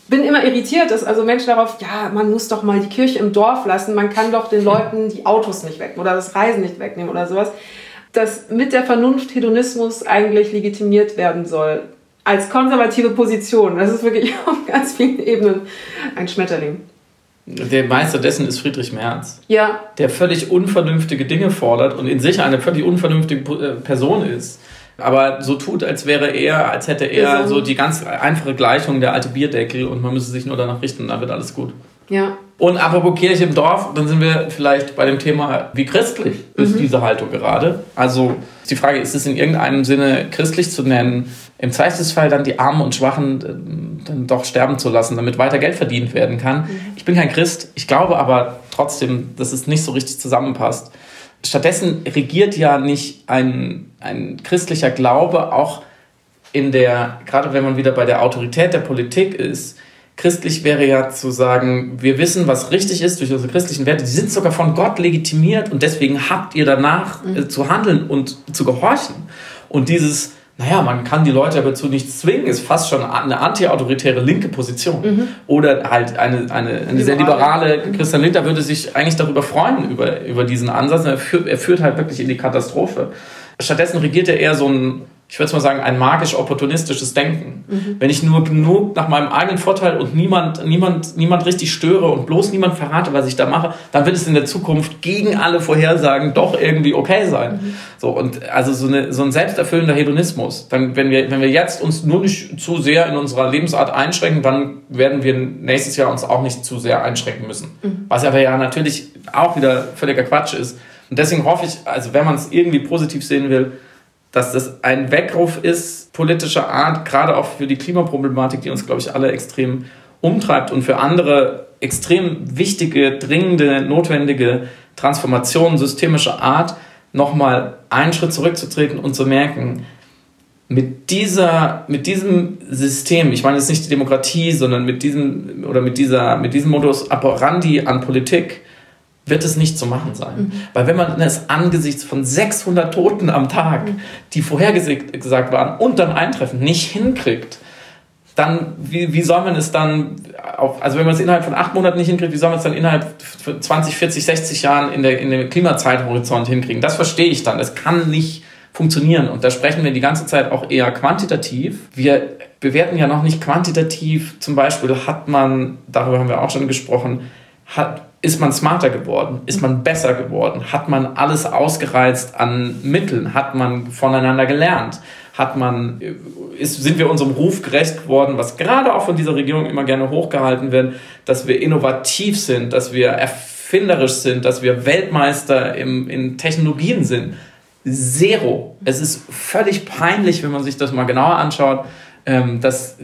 bin immer irritiert, dass also Menschen darauf, ja, man muss doch mal die Kirche im Dorf lassen, man kann doch den Leuten die Autos nicht wegnehmen oder das Reisen nicht wegnehmen oder sowas. Dass mit der Vernunft Hedonismus eigentlich legitimiert werden soll. Als konservative Position. Das ist wirklich auf ganz vielen Ebenen ein Schmetterling. Der Meister dessen ist Friedrich Merz. Ja. Der völlig unvernünftige Dinge fordert und in sich eine völlig unvernünftige Person ist. Aber so tut, als hätte er so die ganz einfache Gleichung, der alte Bierdeckel, und man müsse sich nur danach richten, dann wird alles gut. Ja. Und apropos Kirche im Dorf, dann sind wir vielleicht bei dem Thema, wie christlich ist diese Haltung gerade? Also die Frage, ist es in irgendeinem Sinne christlich zu nennen, im Zweifelsfall dann die Armen und Schwachen dann doch sterben zu lassen, damit weiter Geld verdient werden kann? Ich bin kein Christ, ich glaube aber trotzdem, dass es nicht so richtig zusammenpasst. Stattdessen regiert ja nicht ein christlicher Glaube auch gerade wenn man wieder bei der Autorität der Politik ist. Christlich wäre ja zu sagen, wir wissen, was richtig ist durch unsere christlichen Werte. Die sind sogar von Gott legitimiert und deswegen habt ihr danach zu handeln und zu gehorchen. Und dieses, man kann die Leute aber zu nichts zwingen, ist fast schon eine anti-autoritäre linke Position. Oder halt eine sehr liberale Christian Lindner würde sich eigentlich darüber freuen, über diesen Ansatz. Er führt halt wirklich in die Katastrophe. Stattdessen regiert er eher so ich würde mal sagen, ein magisch-opportunistisches Denken. Wenn ich nur genug nach meinem eigenen Vorteil und niemand richtig störe und bloß niemand verrate, was ich da mache, dann wird es in der Zukunft gegen alle Vorhersagen doch irgendwie okay sein. So, und also so ein selbsterfüllender Hedonismus. Dann, wenn wir jetzt uns nur nicht zu sehr in unserer Lebensart einschränken, dann werden wir nächstes Jahr uns auch nicht zu sehr einschränken müssen. Was aber ja natürlich auch wieder völliger Quatsch ist. Und deswegen hoffe ich, also wenn man es irgendwie positiv sehen will, dass das ein Weckruf ist, politischer Art, gerade auch für die Klimaproblematik, die uns, glaube ich, alle extrem umtreibt und für andere extrem wichtige, dringende, notwendige Transformationen systemischer Art, nochmal einen Schritt zurückzutreten und zu merken, mit diesem System, ich meine jetzt nicht die Demokratie, sondern mit diesem Modus operandi an Politik, wird es nicht zu machen sein. Weil wenn man es angesichts von 600 Toten am Tag, die vorhergesagt waren und dann eintreffen, nicht hinkriegt, dann, wie soll man es dann, also wenn man es innerhalb von 8 Monaten nicht hinkriegt, wie soll man es dann innerhalb von 20, 40, 60 Jahren in der Klimazeithorizont hinkriegen? Das verstehe ich dann. Das kann nicht funktionieren. Und da sprechen wir die ganze Zeit auch eher quantitativ. Wir bewerten ja noch nicht quantitativ. Zum Beispiel darüber haben wir auch schon gesprochen, ist man smarter geworden? Ist man besser geworden? Hat man alles ausgereizt an Mitteln? Hat man voneinander gelernt? Sind wir unserem Ruf gerecht geworden, was gerade auch von dieser Regierung immer gerne hochgehalten wird, dass wir innovativ sind, dass wir erfinderisch sind, dass wir Weltmeister in Technologien sind? Zero. Es ist völlig peinlich, wenn man sich das mal genauer anschaut, dass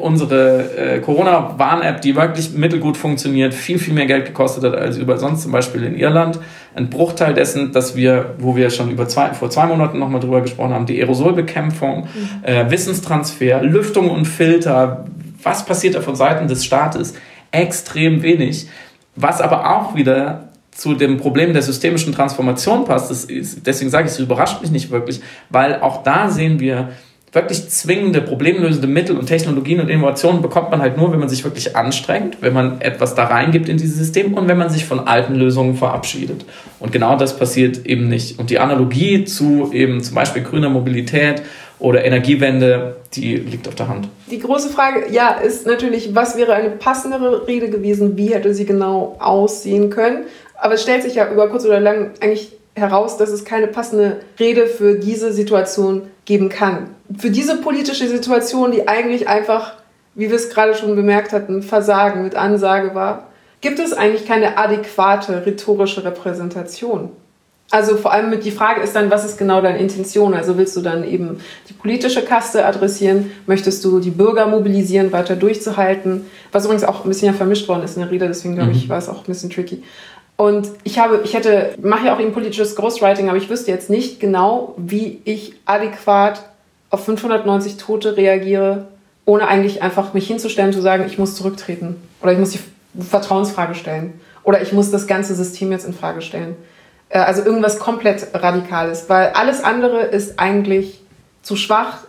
unsere Corona-Warn-App, die wirklich mittelgut funktioniert, viel, viel mehr Geld gekostet hat als sonst zum Beispiel in Irland. Ein Bruchteil dessen, wo wir schon vor 2 Monaten nochmal drüber gesprochen haben, die Aerosolbekämpfung, Wissenstransfer, Lüftung und Filter, was passiert da von Seiten des Staates? Extrem wenig. Was aber auch wieder zu dem Problem der systemischen Transformation passt, deswegen sage ich, es überrascht mich nicht wirklich, weil auch da sehen wir, wirklich zwingende, problemlösende Mittel und Technologien und Innovationen bekommt man halt nur, wenn man sich wirklich anstrengt, wenn man etwas da reingibt in dieses System und wenn man sich von alten Lösungen verabschiedet. Und genau das passiert eben nicht. Und die Analogie zu eben zum Beispiel grüner Mobilität oder Energiewende, die liegt auf der Hand. Die große Frage, ist natürlich, was wäre eine passendere Rede gewesen? Wie hätte sie genau aussehen können? Aber es stellt sich ja über kurz oder lang eigentlich heraus, dass es keine passende Rede für diese Situation geben kann. Für diese politische Situation, die eigentlich einfach, wie wir es gerade schon bemerkt hatten, Versagen mit Ansage war, gibt es eigentlich keine adäquate rhetorische Repräsentation. Also vor allem die Frage ist dann, was ist genau deine Intention? Also willst du dann eben die politische Kaste adressieren? Möchtest du die Bürger mobilisieren, weiter durchzuhalten? Was übrigens auch ein bisschen vermischt worden ist in der Rede, deswegen glaube ich, war es auch ein bisschen tricky. Und mache ja auch eben politisches Ghostwriting, aber ich wüsste jetzt nicht genau, wie ich adäquat auf 590 Tote reagiere, ohne eigentlich einfach mich hinzustellen und zu sagen, ich muss zurücktreten. Oder ich muss die Vertrauensfrage stellen. Oder ich muss das ganze System jetzt in Frage stellen. Also irgendwas komplett Radikales. Weil alles andere ist eigentlich zu schwach,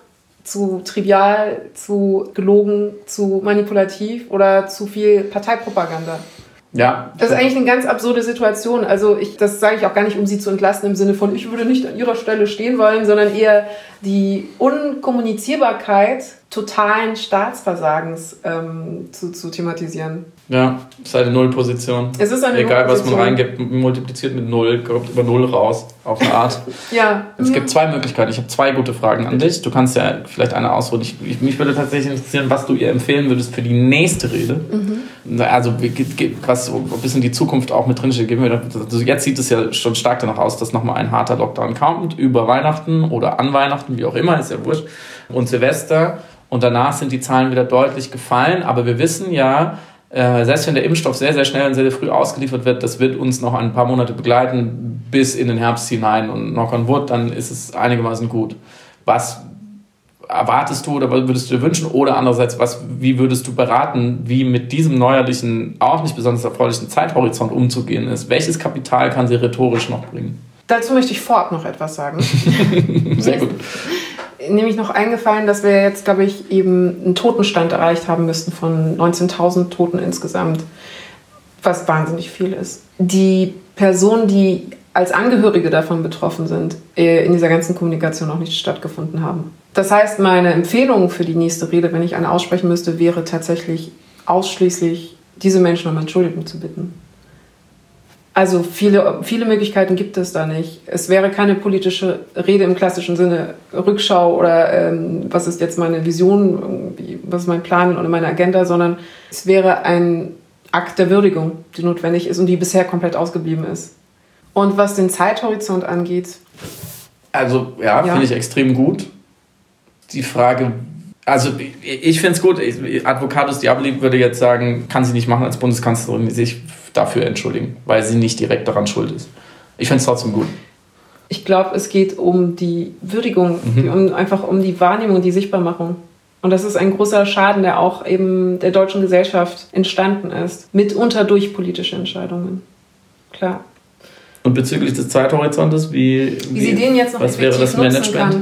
zu trivial, zu gelogen, zu manipulativ oder zu viel Parteipropaganda. Ja. Das ist eigentlich eine ganz absurde Situation. Also das sage ich auch gar nicht, um sie zu entlasten im Sinne von, ich würde nicht an ihrer Stelle stehen wollen, sondern eher die Unkommunizierbarkeit totalen Staatsversagens zu thematisieren. Ja, es ist eine Nullposition. Es ist eine Egal, Nullposition. was man reingibt, multipliziert mit 0, kommt über 0 raus, auf eine Art. Ja. Es gibt 2 Möglichkeiten. Ich habe 2 gute Fragen an dich. Du kannst ja vielleicht eine ausruhen. Mich würde tatsächlich interessieren, was du ihr empfehlen würdest für die nächste Rede. Also was bis in die Zukunft auch mit drin steht. Also jetzt sieht es ja schon stark danach aus, dass nochmal ein harter Lockdown kommt, über Weihnachten oder an Weihnachten, wie auch immer, ist ja wurscht, und Silvester. Und danach sind die Zahlen wieder deutlich gefallen. Aber wir wissen ja, selbst wenn der Impfstoff sehr, sehr schnell und sehr, sehr früh ausgeliefert wird, das wird uns noch ein paar Monate begleiten, bis in den Herbst hinein. Und knock on wood, dann ist es einigermaßen gut. Was erwartest du oder was würdest du dir wünschen? Oder andererseits, wie würdest du beraten, wie mit diesem neuerlichen, auch nicht besonders erfreulichen Zeithorizont umzugehen ist? Welches Kapital kann sie rhetorisch noch bringen? Dazu möchte ich vorab noch etwas sagen. Sehr gut. Nämlich noch eingefallen, dass wir jetzt, glaube ich, eben einen Totenstand erreicht haben müssten von 19.000 Toten insgesamt, was wahnsinnig viel ist. Die Personen, die als Angehörige davon betroffen sind, in dieser ganzen Kommunikation noch nicht stattgefunden haben. Das heißt, meine Empfehlung für die nächste Rede, wenn ich eine aussprechen müsste, wäre tatsächlich ausschließlich, diese Menschen um Entschuldigung zu bitten. Also viele Möglichkeiten gibt es da nicht. Es wäre keine politische Rede im klassischen Sinne, Rückschau oder was ist jetzt meine Vision, was ist mein Plan oder meine Agenda, sondern es wäre ein Akt der Würdigung, die notwendig ist und die bisher komplett ausgeblieben ist. Und was den Zeithorizont angeht... Also ja. Finde ich extrem gut. Die Frage... Also ich finde es gut, Advocatus Diaboli würde jetzt sagen, kann sie nicht machen als Bundeskanzlerin, sich dafür entschuldigen, weil sie nicht direkt daran schuld ist. Ich finde es trotzdem gut. Ich glaube, es geht um die Würdigung, einfach um die Wahrnehmung, die Sichtbarmachung. Und das ist ein großer Schaden, der auch eben der deutschen Gesellschaft entstanden ist, mitunter durch politische Entscheidungen. Klar. Und bezüglich des Zeithorizontes, wie sie den jetzt noch was wäre das Management? Kann.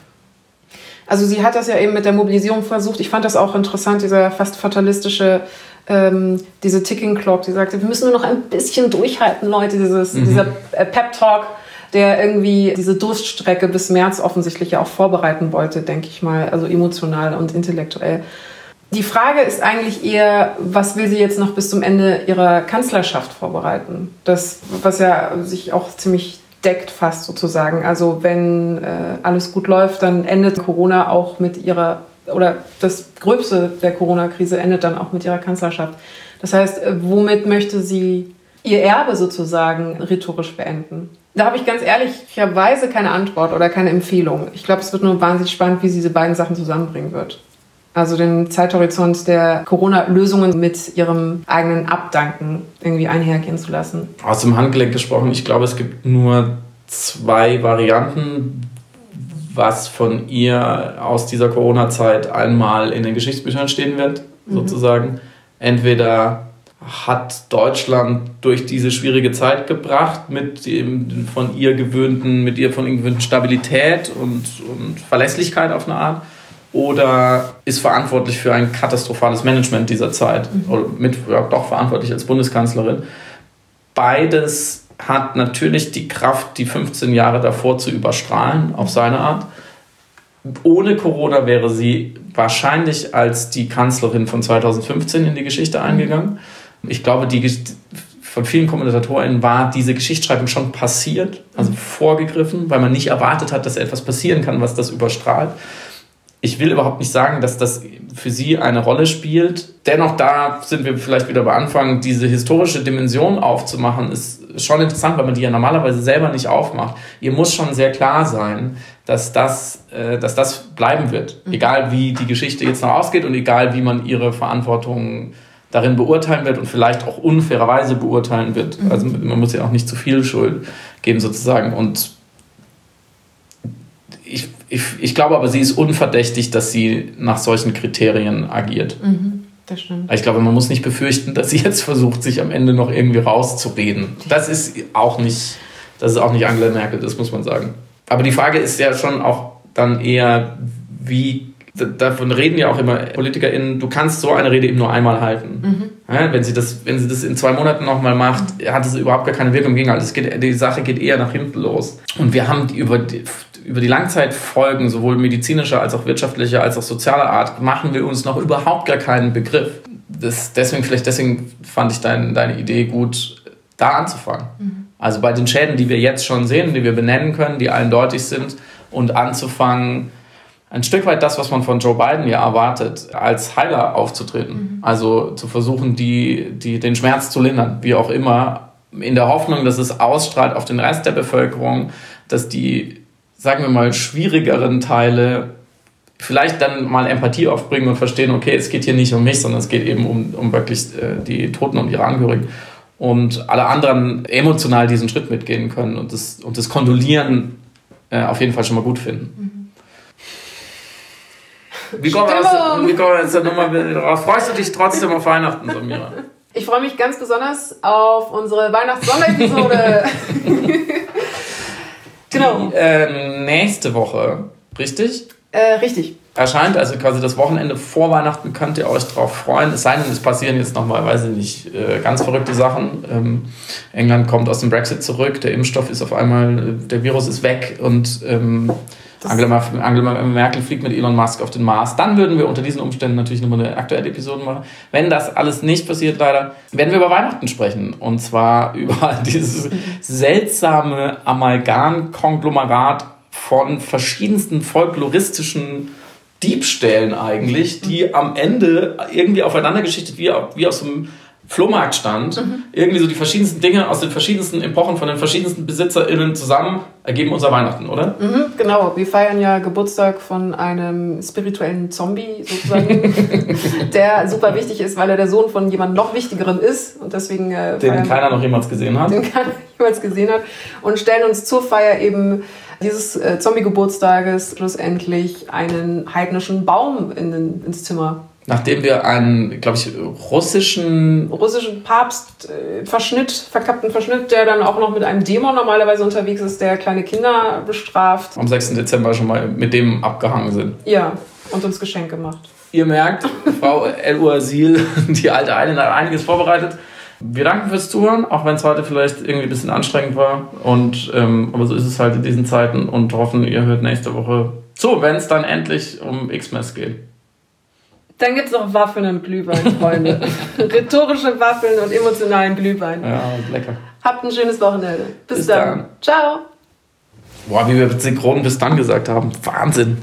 Also sie hat das ja eben mit der Mobilisierung versucht. Ich fand das auch interessant, dieser fast fatalistische, diese Ticking Clock, die sagte, wir müssen nur noch ein bisschen durchhalten, Leute. Dieser Pep-Talk, der irgendwie diese Durststrecke bis März offensichtlich ja auch vorbereiten wollte, denke ich mal, also emotional und intellektuell. Die Frage ist eigentlich eher, was will sie jetzt noch bis zum Ende ihrer Kanzlerschaft vorbereiten? Das, was ja sich auch ziemlich deckt fast sozusagen. Also wenn alles gut läuft, dann endet Corona auch mit ihrer, oder das Gröbste der Corona-Krise endet dann auch mit ihrer Kanzlerschaft. Das heißt, womit möchte sie ihr Erbe sozusagen rhetorisch beenden? Da habe ich ganz ehrlicherweise keine Antwort oder keine Empfehlung. Ich glaube, es wird nur wahnsinnig spannend, wie sie diese beiden Sachen zusammenbringen wird. Also den Zeithorizont der Corona-Lösungen mit ihrem eigenen Abdanken irgendwie einhergehen zu lassen. Aus dem Handgelenk gesprochen, ich glaube, es gibt nur 2 Varianten, was von ihr aus dieser Corona-Zeit einmal in den Geschichtsbüchern stehen wird, sozusagen. Entweder hat Deutschland durch diese schwierige Zeit gebracht mit dem von ihr gewöhnten Stabilität und Verlässlichkeit auf eine Art, oder ist verantwortlich für ein katastrophales Management dieser Zeit oder doch verantwortlich als Bundeskanzlerin. Beides hat natürlich die Kraft, die 15 Jahre davor zu überstrahlen, auf seine Art. Ohne Corona wäre sie wahrscheinlich als die Kanzlerin von 2015 in die Geschichte eingegangen. Ich glaube, von vielen KommentatorInnen war diese Geschichtsschreibung schon passiert, also vorgegriffen, weil man nicht erwartet hat, dass etwas passieren kann, was das überstrahlt. Ich will überhaupt nicht sagen, dass das für sie eine Rolle spielt. Dennoch, da sind wir vielleicht wieder bei Anfang, diese historische Dimension aufzumachen, ist schon interessant, weil man die ja normalerweise selber nicht aufmacht. Ihr muss schon sehr klar sein, dass das bleiben wird. Egal wie die Geschichte jetzt noch ausgeht und egal wie man ihre Verantwortung darin beurteilen wird und vielleicht auch unfairerweise beurteilen wird. Also man muss ja auch nicht zu viel Schuld geben sozusagen. Und ich glaube aber, sie ist unverdächtig, dass sie nach solchen Kriterien agiert. Das stimmt. Ich glaube, man muss nicht befürchten, dass sie jetzt versucht, sich am Ende noch irgendwie rauszureden. Das ist auch nicht Angela Merkel, das muss man sagen. Aber die Frage ist ja schon auch dann eher, wie Davon reden ja auch immer PolitikerInnen, du kannst so eine Rede eben nur einmal halten. Ja, wenn sie das in 2 Monaten nochmal macht, hat es überhaupt gar keine Wirkung im Gegenteil. Die Sache geht eher nach hinten los. Und wir haben über die Langzeitfolgen, sowohl medizinischer als auch wirtschaftlicher als auch sozialer Art, machen wir uns noch überhaupt gar keinen Begriff. Deswegen fand ich deine Idee gut, da anzufangen. Also bei den Schäden, die wir jetzt schon sehen, die wir benennen können, die eindeutig sind, und anzufangen, ein Stück weit das, was man von Joe Biden ja erwartet, als Heiler aufzutreten. Also zu versuchen, den Schmerz zu lindern, wie auch immer, in der Hoffnung, dass es ausstrahlt auf den Rest der Bevölkerung, dass die, sagen wir mal, schwierigeren Teile vielleicht dann mal Empathie aufbringen und verstehen, okay, es geht hier nicht um mich, sondern es geht eben um wirklich die Toten und ihre Angehörigen. Und alle anderen emotional diesen Schritt mitgehen können und das Kondolieren auf jeden Fall schon mal gut finden. Wie kommen wir jetzt nochmal raus? Freust du dich trotzdem auf Weihnachten, Samira? Ich freue mich ganz besonders auf unsere Weihnachts-Sonderepisode. Genau. Nächste Woche, richtig? Richtig. Erscheint, also quasi das Wochenende vor Weihnachten, könnt ihr euch drauf freuen. Es sei denn, es passieren jetzt nochmal, weiß ich nicht, ganz verrückte Sachen. England kommt aus dem Brexit zurück, der Impfstoff ist auf einmal, der Virus ist weg und Angela Merkel fliegt mit Elon Musk auf den Mars. Dann würden wir unter diesen Umständen natürlich nochmal eine aktuelle Episode machen. Wenn das alles nicht passiert, leider, werden wir über Weihnachten sprechen. Und zwar über dieses seltsame Amalgam-Konglomerat von verschiedensten folkloristischen Diebstählen eigentlich, die am Ende irgendwie aufeinander geschichtet wie aus einem Flohmarkt stand. Irgendwie so die verschiedensten Dinge aus den verschiedensten Epochen von den verschiedensten BesitzerInnen zusammen ergeben unser Weihnachten, oder? Genau, wir feiern ja Geburtstag von einem spirituellen Zombie sozusagen, der super wichtig ist, weil er der Sohn von jemandem noch Wichtigeren ist und deswegen den keiner noch jemals gesehen hat. Und stellen uns zur Feier eben dieses Zombie-Geburtstages schlussendlich einen heidnischen Baum ins Zimmer. Nachdem wir einen, glaube ich, russischen Papst verkappten Verschnitt, der dann auch noch mit einem Dämon normalerweise unterwegs ist, der kleine Kinder bestraft. Am 6. Dezember schon mal mit dem abgehangen sind. Ja, und uns Geschenke macht. Ihr merkt, Frau El-Uazil, die alte Eilen, hat einiges vorbereitet. Wir danken fürs Zuhören, auch wenn es heute vielleicht irgendwie ein bisschen anstrengend war. Aber so ist es halt in diesen Zeiten und hoffen, ihr hört nächste Woche zu, wenn es dann endlich um Xmas geht. Dann gibt es noch Waffeln und Glühwein, Freunde. Rhetorische Waffeln und emotionalen Glühwein. Ja, lecker. Habt ein schönes Wochenende. Bis dann. Ciao. Boah, wie wir synchron bis dann gesagt haben. Wahnsinn.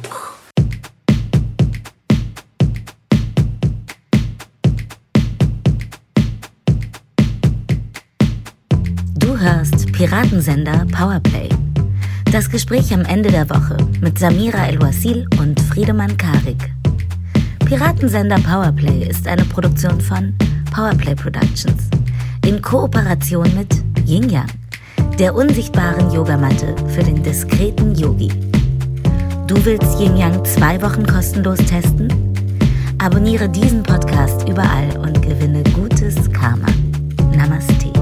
Du hörst Piratensender Powerplay. Das Gespräch am Ende der Woche mit Samira El-Wasil und Friedemann Karik. Piratensender Powerplay ist eine Produktion von Powerplay Productions in Kooperation mit Yin Yang, der unsichtbaren Yogamatte für den diskreten Yogi. Du willst Yin Yang 2 Wochen kostenlos testen? Abonniere diesen Podcast überall und gewinne gutes Karma. Namaste.